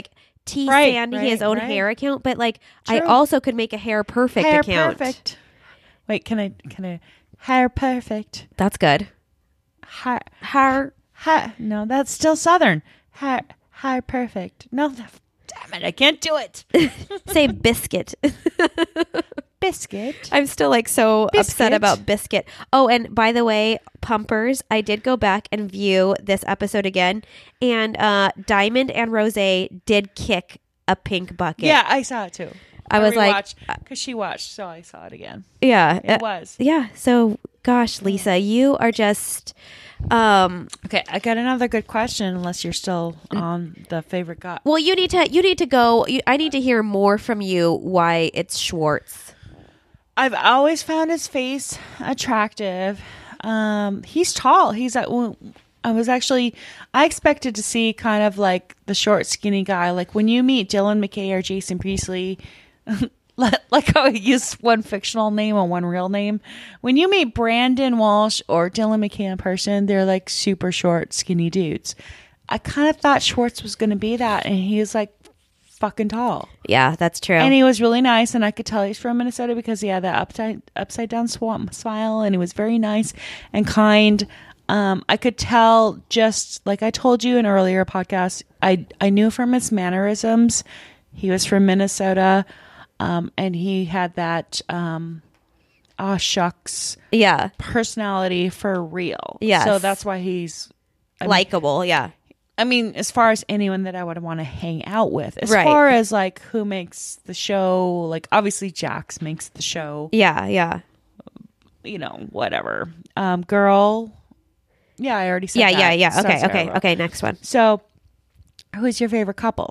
T Right, Sandy right, his own right. hair account, but like I True. also could make a Hair Perfect Hair account. perfect. Wait, can I? Can I? Hair perfect. That's good. Hair. Hair. Hair. No, that's still Southern. Hair. Hair perfect. No, damn it, I can't do it. Say biscuit. Biscuit. I'm still like so upset Biscuit. about biscuit. Oh, and by the way, pumpers, I did go back and view this episode again, and uh, Diamond and Rose did kick a pink bucket. Yeah, I saw it too. I was like, because she watched, so I saw it again. yeah, It uh, was. yeah. So, gosh, Lisa, you are just, um, Okay, I got another good question. Unless you're still on the favorite guy. well, you need to, you need to go. You, I need to hear more from you. Why it's Schwartz? I've always found his face attractive. Um, he's tall. He's at. Well, I was actually. I expected to see kind of like the short, skinny guy. Like when you meet Dylan McKay or Jason Priestley. Like how I use one fictional name and one real name. When you meet Brandon Walsh or Dylan McKay in person, they're like super short, skinny dudes. I kind of thought Schwartz was going to be that, and he was like fucking tall. Yeah, that's true. And he was really nice, and I could tell he's from Minnesota because he had that upside upside down swamp smile, and he was very nice and kind. Um, I could tell, just like I told you in an earlier podcast, I I knew from his mannerisms he was from Minnesota, um, and he had that um, ah shucks yeah, personality for real. Yes. So that's why he's I mean, likable. Yeah, I mean, as far as anyone that I would want to hang out with, as Right. far as like who makes the show, like obviously Jax makes the show, yeah, yeah, you know, whatever. Um, girl, yeah, I already said yeah, that. yeah, yeah. So Okay, Sarah okay, will. okay. Next one. So, who's your favorite couple?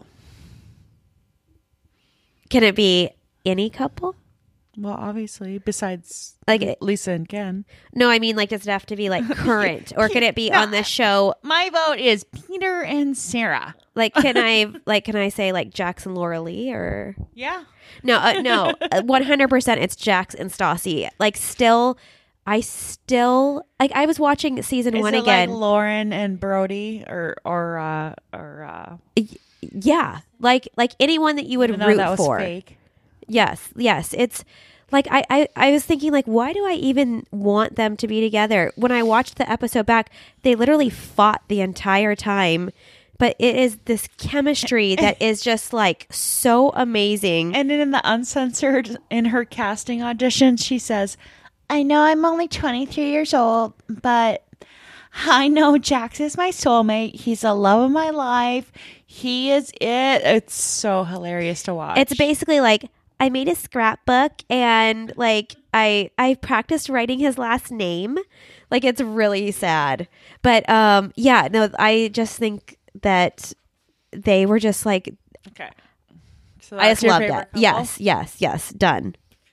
Can it be any couple? Well, obviously, besides Like like it- Lisa and Ken. No, I mean, like, does it have to be like current, or could it be on this show? My vote is Peter and Sarah. Like, can I, like, can I say like Jackson Laura Lee or Yeah. no, uh, no, one hundred percent. It's Jax and Stassi. Like, still, I still like. I was watching season Is one it again. like Lauren and Brody, or or uh, or uh, Yeah, like like anyone that you would even though root that was for. fake? Yes, yes. It's like I, I, I was thinking like, why do I even want them to be together? When I watched the episode back, they literally fought the entire time. But it is this chemistry that is just like so amazing. And then in the uncensored, in her casting audition, she says, I know I'm only twenty-three years old, but I know Jax is my soulmate. He's the love of my life. He is it. It's so hilarious to watch. It's basically like I made a scrapbook and like I I practiced writing his last name. Like it's really sad. But um yeah, no, I just think that they were just like okay. So I that's just your loved favorite it. couple? Yes, yes, yes. Done.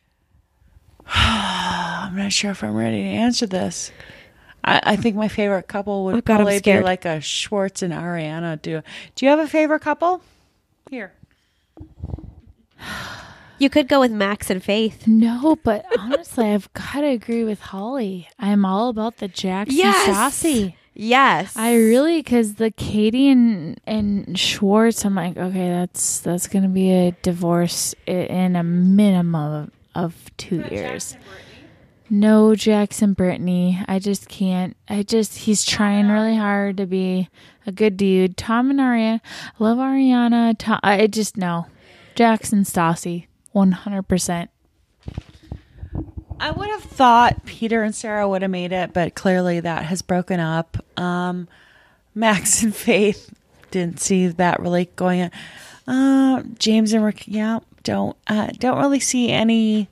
I'm not sure if I'm ready to answer this. I, I think my favorite couple would Oh, God, I'm probably be scared. like a Schwartz and Ariana duo. Do you have a favorite couple? Here. You could go with Max and Faith. No, but honestly, I've got to agree with Holly. I'm all about the Jackson Stassi. Yes. I really, because the Katie and and Schwartz, I'm like, okay, that's that's gonna be a divorce i- in a minimum of, of two years. No, Jackson Brittany. I just can't. I just he's trying really hard to be a good dude. Tom and Ariana, I love Ariana. Tom, I just no. Jackson Stassi, one hundred percent. I would have thought Peter and Sarah would have made it, but clearly that has broken up. Um, Max and Faith didn't see that really going on. Uh, James and Rick, yeah, don't uh, don't really see any.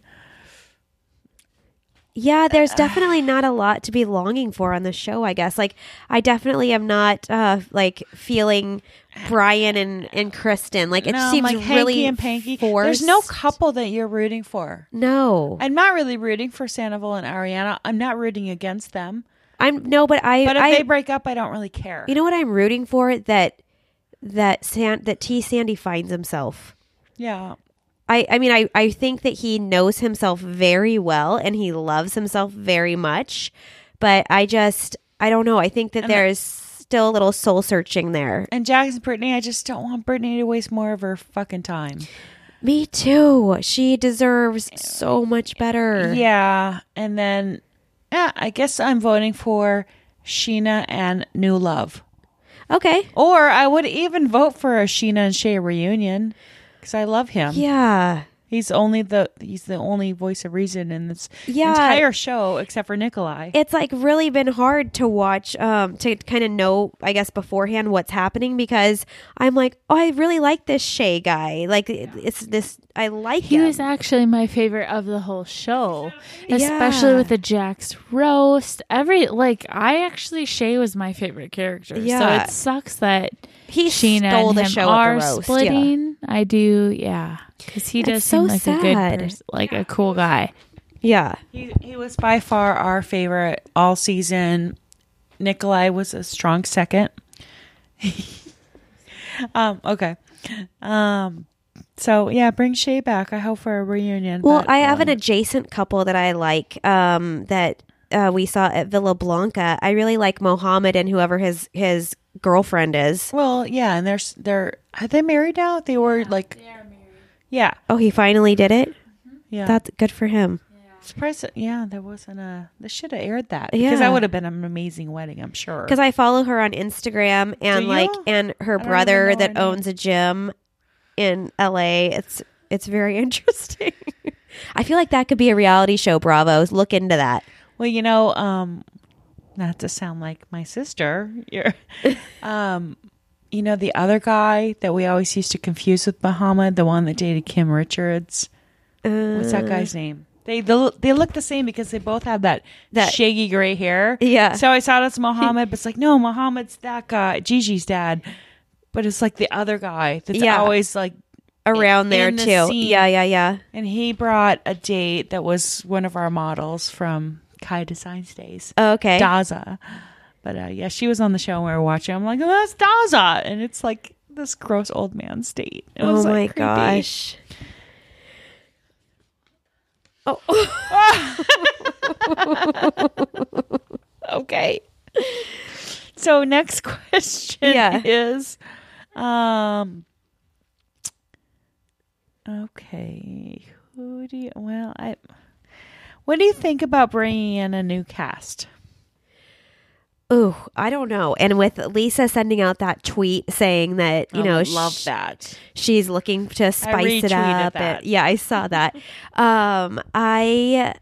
Yeah, there's definitely not a lot to be longing for on the show, I guess. Like, I definitely am not, uh, like, feeling Brian and, and Kristen. Like, it no, seems like Hanky really and Panky. forced. There's no couple that you're rooting for. No. I'm not really rooting for Sandoval and Ariana. I'm not rooting against them. I'm, no, but I, But if I, they break up, I don't really care. you know what I'm rooting for? That, that San, that T. Sandy finds himself. Yeah. I, I mean, I, I think that he knows himself very well and he loves himself very much. But I just, I don't know. I think that And there's still a little soul searching there. And Jax and Brittany, I just don't want Brittany to waste more of her fucking time. Me too. She deserves so much better. Yeah. And then, yeah, I guess I'm voting for Sheena and New Love. Okay. Or I would even vote for a Sheena and Shay reunion because I love him. Yeah. He's only the he's the only voice of reason in this Yeah. entire show except for Nikolai. It's like really been hard to watch, um, to kind of know, I guess, beforehand what's happening because I'm like, oh, I really like this Shay guy. Like, it- it's this, I like He him. was actually my favorite of the whole show, especially Yeah. with the Jax roast. Every like, I actually Shay was my favorite character. Yeah. So it sucks that He Sheena stole and the him show at are the roast. Yeah. splitting. I do, yeah, because he That's does so seem like a good sad. person, like a cool guy. Yeah. He he was by far our favorite all season. Nikolai was a strong second. um. Okay. Um. So yeah, bring Shay back. I hope for a reunion. Well, but, I have um, an adjacent couple that I like, um, that uh, we saw at Villa Blanca. I really like Mohammed and whoever his his girlfriend is. Well, yeah, and they're s- they're are they married now? They were like, yeah, Oh, he finally did it. yeah. That's good for him. Surprised. that- Yeah, there wasn't a. They should have aired that because Yeah. that would have been an amazing wedding. I'm sure. Because I follow her on Instagram and Do like you? and her I don't brother even know that her name. owns a gym in L A. It's it's very interesting. I feel like that could be a reality show. Bravo, look into that. Well, you know, um, not to sound like my sister, you're, um, you know, the other guy that we always used to confuse with Muhammad, the one that dated Kim Richards. What's that guy's name? They they, they look the same because they both have that, That- shaggy gray hair. Yeah. So I thought it's Muhammad, but it's like, no, Muhammad's that guy, Gigi's dad. But it's like the other guy that's Yeah. always like Around there in the too. scene. Yeah, yeah, yeah. And he brought a date that was one of our models from Kai Designs Days. Okay. Daza. But uh, yeah, she was on the show and we were watching. I'm like, oh, that's Daza. And it's like this gross old man's date. It Oh was, my like, creepy. gosh. Oh. Okay. So next question Yeah. is um okay, who do you well, I what do you think about bringing in a new cast? Ooh, I don't know. And with Lisa sending out that tweet saying that, you I know, would love sh- that. she's looking to spice it retweeted up. that. And, yeah, I saw that. um, I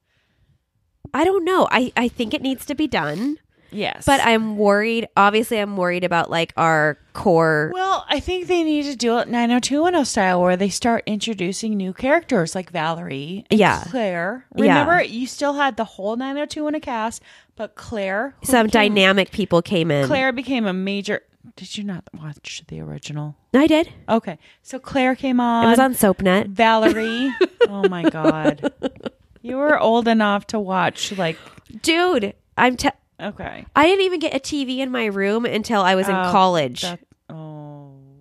I don't know. I, I think it needs to be done, Yes. but I'm worried. Obviously, I'm worried about like our core. Well, I think they need to do it nine oh two one oh style where they start introducing new characters like Valerie and Yeah. Claire. Yeah. Remember, you still had the whole nine oh two one oh cast, but Claire. who Some became- dynamic people came in. Claire became a major. Did you not watch the original? I did. Okay. So Claire came on. It was on SoapNet. Valerie. Oh my God. You were old enough to watch, like, Dude, I'm. Te- okay. I didn't even get a T V in my room until I was in Oh, college, that- oh.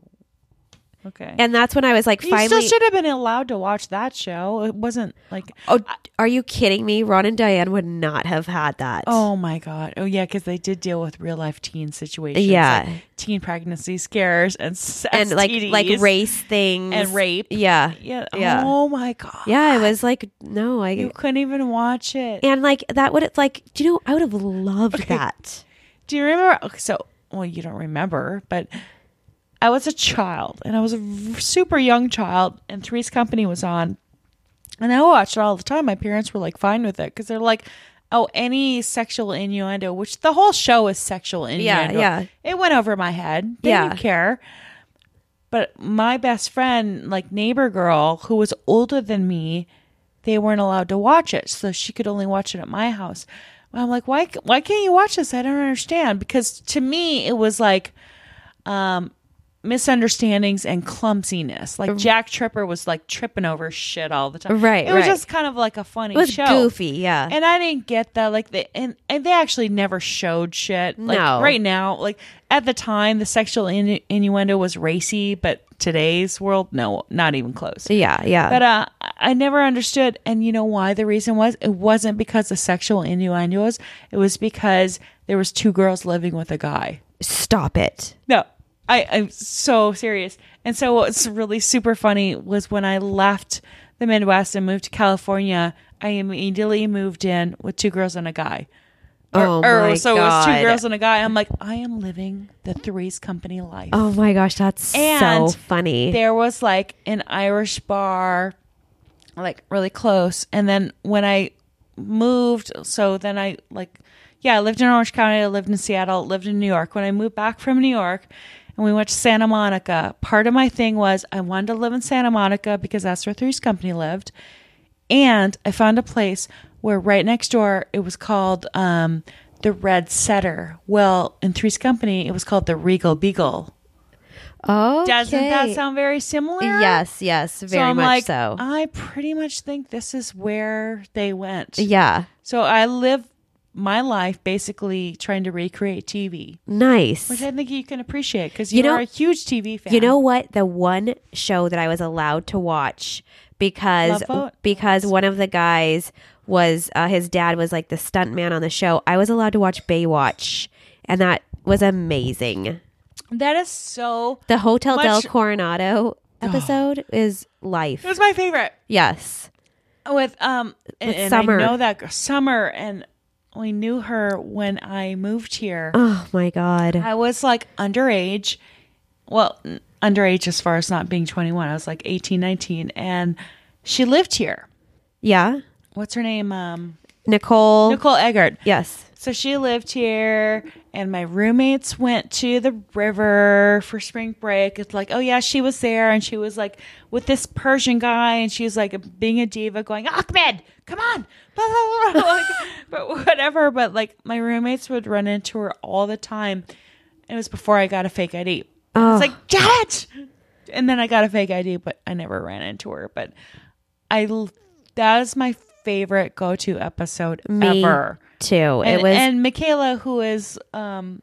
Okay. and that's when I was like, you finally. still should have been allowed to watch that show. It wasn't like, Oh, are you kidding me? Ron and Diane would not have had that. oh my God. Oh yeah, because they did deal with real life teen situations. Yeah. like teen pregnancy scares and s- and like S T Ds like race things and rape. Yeah, Yeah. Yeah. Oh my God. yeah. I was like, no, I You couldn't even watch it. and like that would it's like. Do you know? I would have loved that. Do you remember? Okay, so, well, you don't remember, but I was a child and I was a v- super young child, and Three's Company was on, and I watched it all the time. My parents were like fine with it because they're like, oh, any sexual innuendo, which the whole show is sexual innuendo. yeah. It went over my head. They Yeah. didn't care. But my best friend, like neighbor girl, who was older than me, they weren't allowed to watch it, so she could only watch it at my house. I'm like, why? Why can't you watch this? I don't understand. Because to me, it was like um, misunderstandings and clumsiness. Like Jack Tripper was like tripping over shit all the time. Right, It was right. just kind of like a funny It was show. goofy. Yeah. And I didn't get that. Like they and, and they actually never showed shit. Like No. right now, like at the time, the sexual innu- innuendo was racy, but today's world, no, not even close. yeah. Yeah. But uh, I never understood, and you know why the reason was? It wasn't because of sexual innuendos. It was because there was two girls living with a guy. Stop it. No, I, I'm so serious. And so what's really super funny was when I left the Midwest and moved to California, I immediately moved in with two girls and a guy. Or, Oh or my so it was two God. girls and a guy. I'm like, I am living the Three's Company life. Oh my gosh, that's And so funny. There was like an Irish bar, like really close. And then when I moved, so then I like, yeah, I lived in Orange County. I lived in Seattle, lived in New York. When I moved back from New York and we went to Santa Monica, part of my thing was I wanted to live in Santa Monica because that's where Three's Company lived. And I found a place where right next door, it was called um, the Red Setter. Well, in Three's Company, it was called the Regal Beagle. Oh, Doesn't that sound very similar? Yes, yes, very so I'm much like, so. I pretty much think this is where they went. Yeah, So I live my life basically trying to recreate T V, nice. which I think you can appreciate because You you are know- a huge T V fan. You know what? The one show that I was allowed to watch because Love Boat? because one of the guys was uh, his dad was like the stunt man on the show. I was allowed to watch Baywatch, and that was amazing. that is so. The Hotel Del Much- Coronado episode is life. It was my favorite Yes. with um and, With and Summer. I know that girl, Summer, and we knew her when I moved here. Oh my God. I was like underage. Well, n- underage as far as not being twenty-one. I was like eighteen, nineteen, and she lived here. Yeah. What's her name? Um, Nicole. Nicole Eggert. Yes. So she lived here, and my roommates went to the river for spring break. It's like, oh yeah, she was there, and she was like with this Persian guy, and she was like being a diva, going, Ahmed, come on, blah, blah, blah. Like, but whatever. But like my roommates would run into her all the time. It was before I got a fake I D. I was like, Janet, and then I got a fake I D, but I never ran into her. But I, l- that is my favorite go-to episode Me ever. too. And, it was and Michaela, who is um,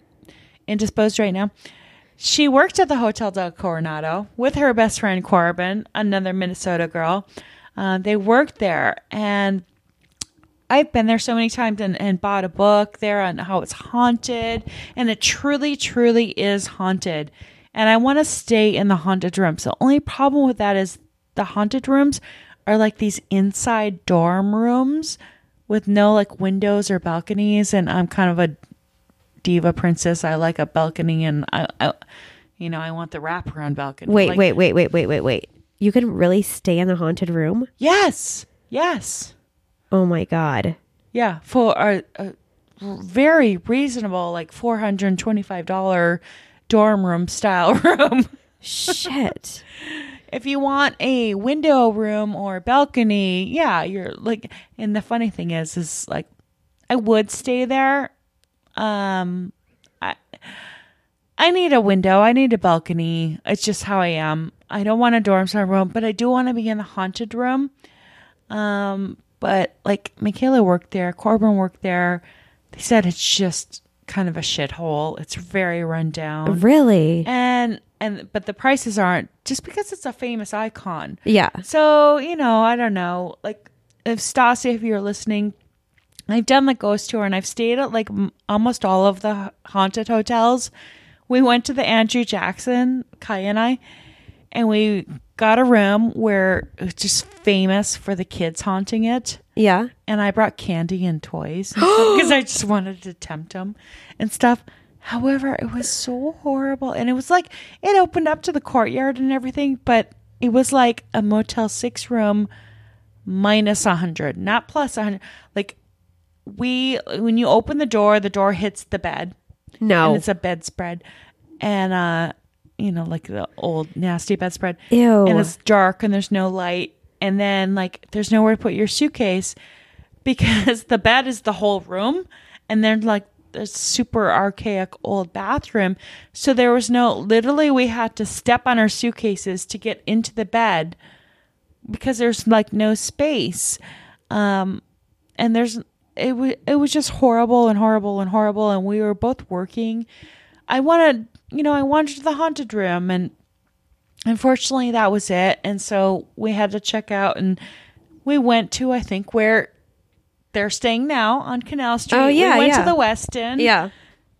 indisposed right now, she worked at the Hotel Del Coronado with her best friend Corbin, another Minnesota girl. Uh, they worked there, and I've been there so many times and, and bought a book there on how it's haunted, and it truly, truly is haunted. And I want to stay in the haunted rooms. The only problem with that is the haunted rooms are like these inside dorm rooms with no like windows or balconies. And I'm kind of a diva princess. I like a balcony, and I, I you know, I want the wraparound balcony. wait, Like, wait, wait, wait, wait, wait, wait. You can really stay in the haunted room? Yes, yes. Oh my God. Yeah, for a, a very reasonable, like four hundred twenty-five dollars dorm room style room. Shit. If you want a window room or balcony, yeah, you're like, and the funny thing is, is like, I would stay there. Um, I, I need a window. I need a balcony. It's just how I am. I don't want a dorm style room, but I do want to be in the haunted room. Um, but like Michaela worked there, Corbin worked there. They said it's just kind of a shithole. It's very run down. Really? And and but the prices aren't, just because it's a famous icon. Yeah. So, you know, I don't know. Like, if Stassi, if you're listening, I've done the ghost tour and I've stayed at like m- almost all of the haunted hotels. We went to the Andrew Jackson, Kai and I, and we got a room where it was just famous for the kids haunting it. Yeah. And I brought candy and toys because I just wanted to tempt them and stuff. However, it was so horrible. And it was like, it opened up to the courtyard and everything, but it was like a Motel six room minus one hundred, not plus one hundred. Like, we, when you open the door, the door hits the bed. No. And it's a bedspread. And, uh, you know, like the old nasty bedspread. Ew. And it's dark and there's no light. And then, like, there's nowhere to put your suitcase because the bed is the whole room. And then, like, a super archaic old bathroom. So there was no, literally, we had to step on our suitcases to get into the bed because there's, like, no space. Um, and there's, it was, it was just horrible and horrible and horrible. And we were both working. I wanted, you know, I wanted the haunted room, and unfortunately that was it. And so we had to check out, and we went to, I think, where they're staying now on Canal Street. Oh, yeah, We went yeah. to the Westin. Yeah.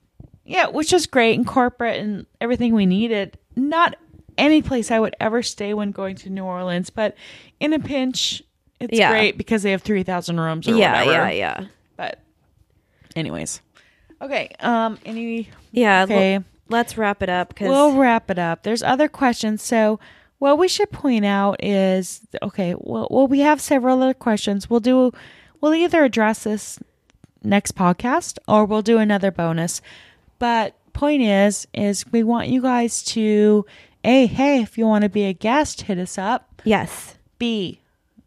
Yeah, which is great and corporate and everything we needed. Not any place I would ever stay when going to New Orleans, but in a pinch, it's Yeah. great because they have three thousand rooms or Yeah, whatever. yeah, yeah. But anyways. Okay, um any Yeah, okay. l- let's wrap it up because We'll wrap it up. There's other questions. So what we should point out is, okay, well, well, we have several other questions. We'll do, we'll either address this next podcast or we'll do another bonus. But point is, is we want you guys to, A, hey, if you want to be a guest, hit us up. yes. B,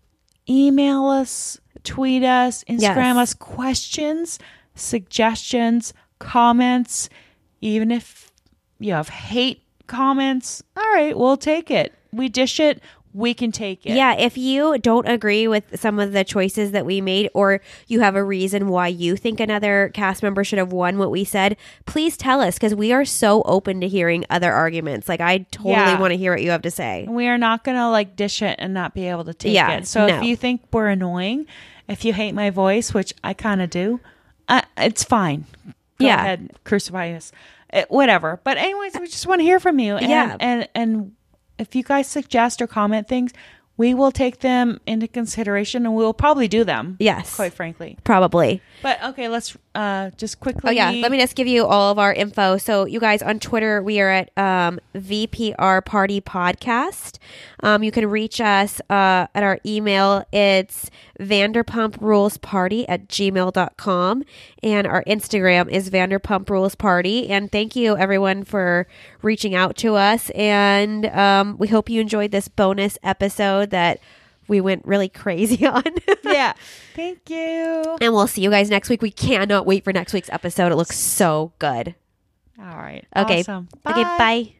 email us, tweet us, Instagram Yes. us questions, suggestions, comments, even if you have hate comments. All right, we'll take it. We dish it. We can take it. Yeah, if you don't agree with some of the choices that we made, or you have a reason why you think another cast member should have won what we said, please tell us because we are so open to hearing other arguments. Like, I totally Yeah. want to hear what you have to say. We are not going to like dish it and not be able to take Yeah, it. So no. if you think we're annoying, if you hate my voice, which I kind of do, uh, it's fine. Go Yeah. ahead, crucify us. Uh, whatever. But anyways, we just want to hear from you. And, Yeah. And, and if you guys suggest or comment things, we will take them into consideration and we'll probably do them. Yes. Quite frankly. Probably. But okay, let's uh, just quickly. Oh, yeah. Let me just give you all of our info. So, you guys on Twitter, we are at um, V P R Party Podcast. Um, you can reach us uh, at our email. It's Vanderpump Rules Party at gmail dot com. And our Instagram is Vanderpump Rules Party. And thank you, everyone, for reaching out to us. And um, we hope you enjoyed this bonus episode that we went really crazy on. Yeah. Thank you. And we'll see you guys next week. We cannot wait for next week's episode. It looks so good. All right. Okay. Awesome. Okay, bye.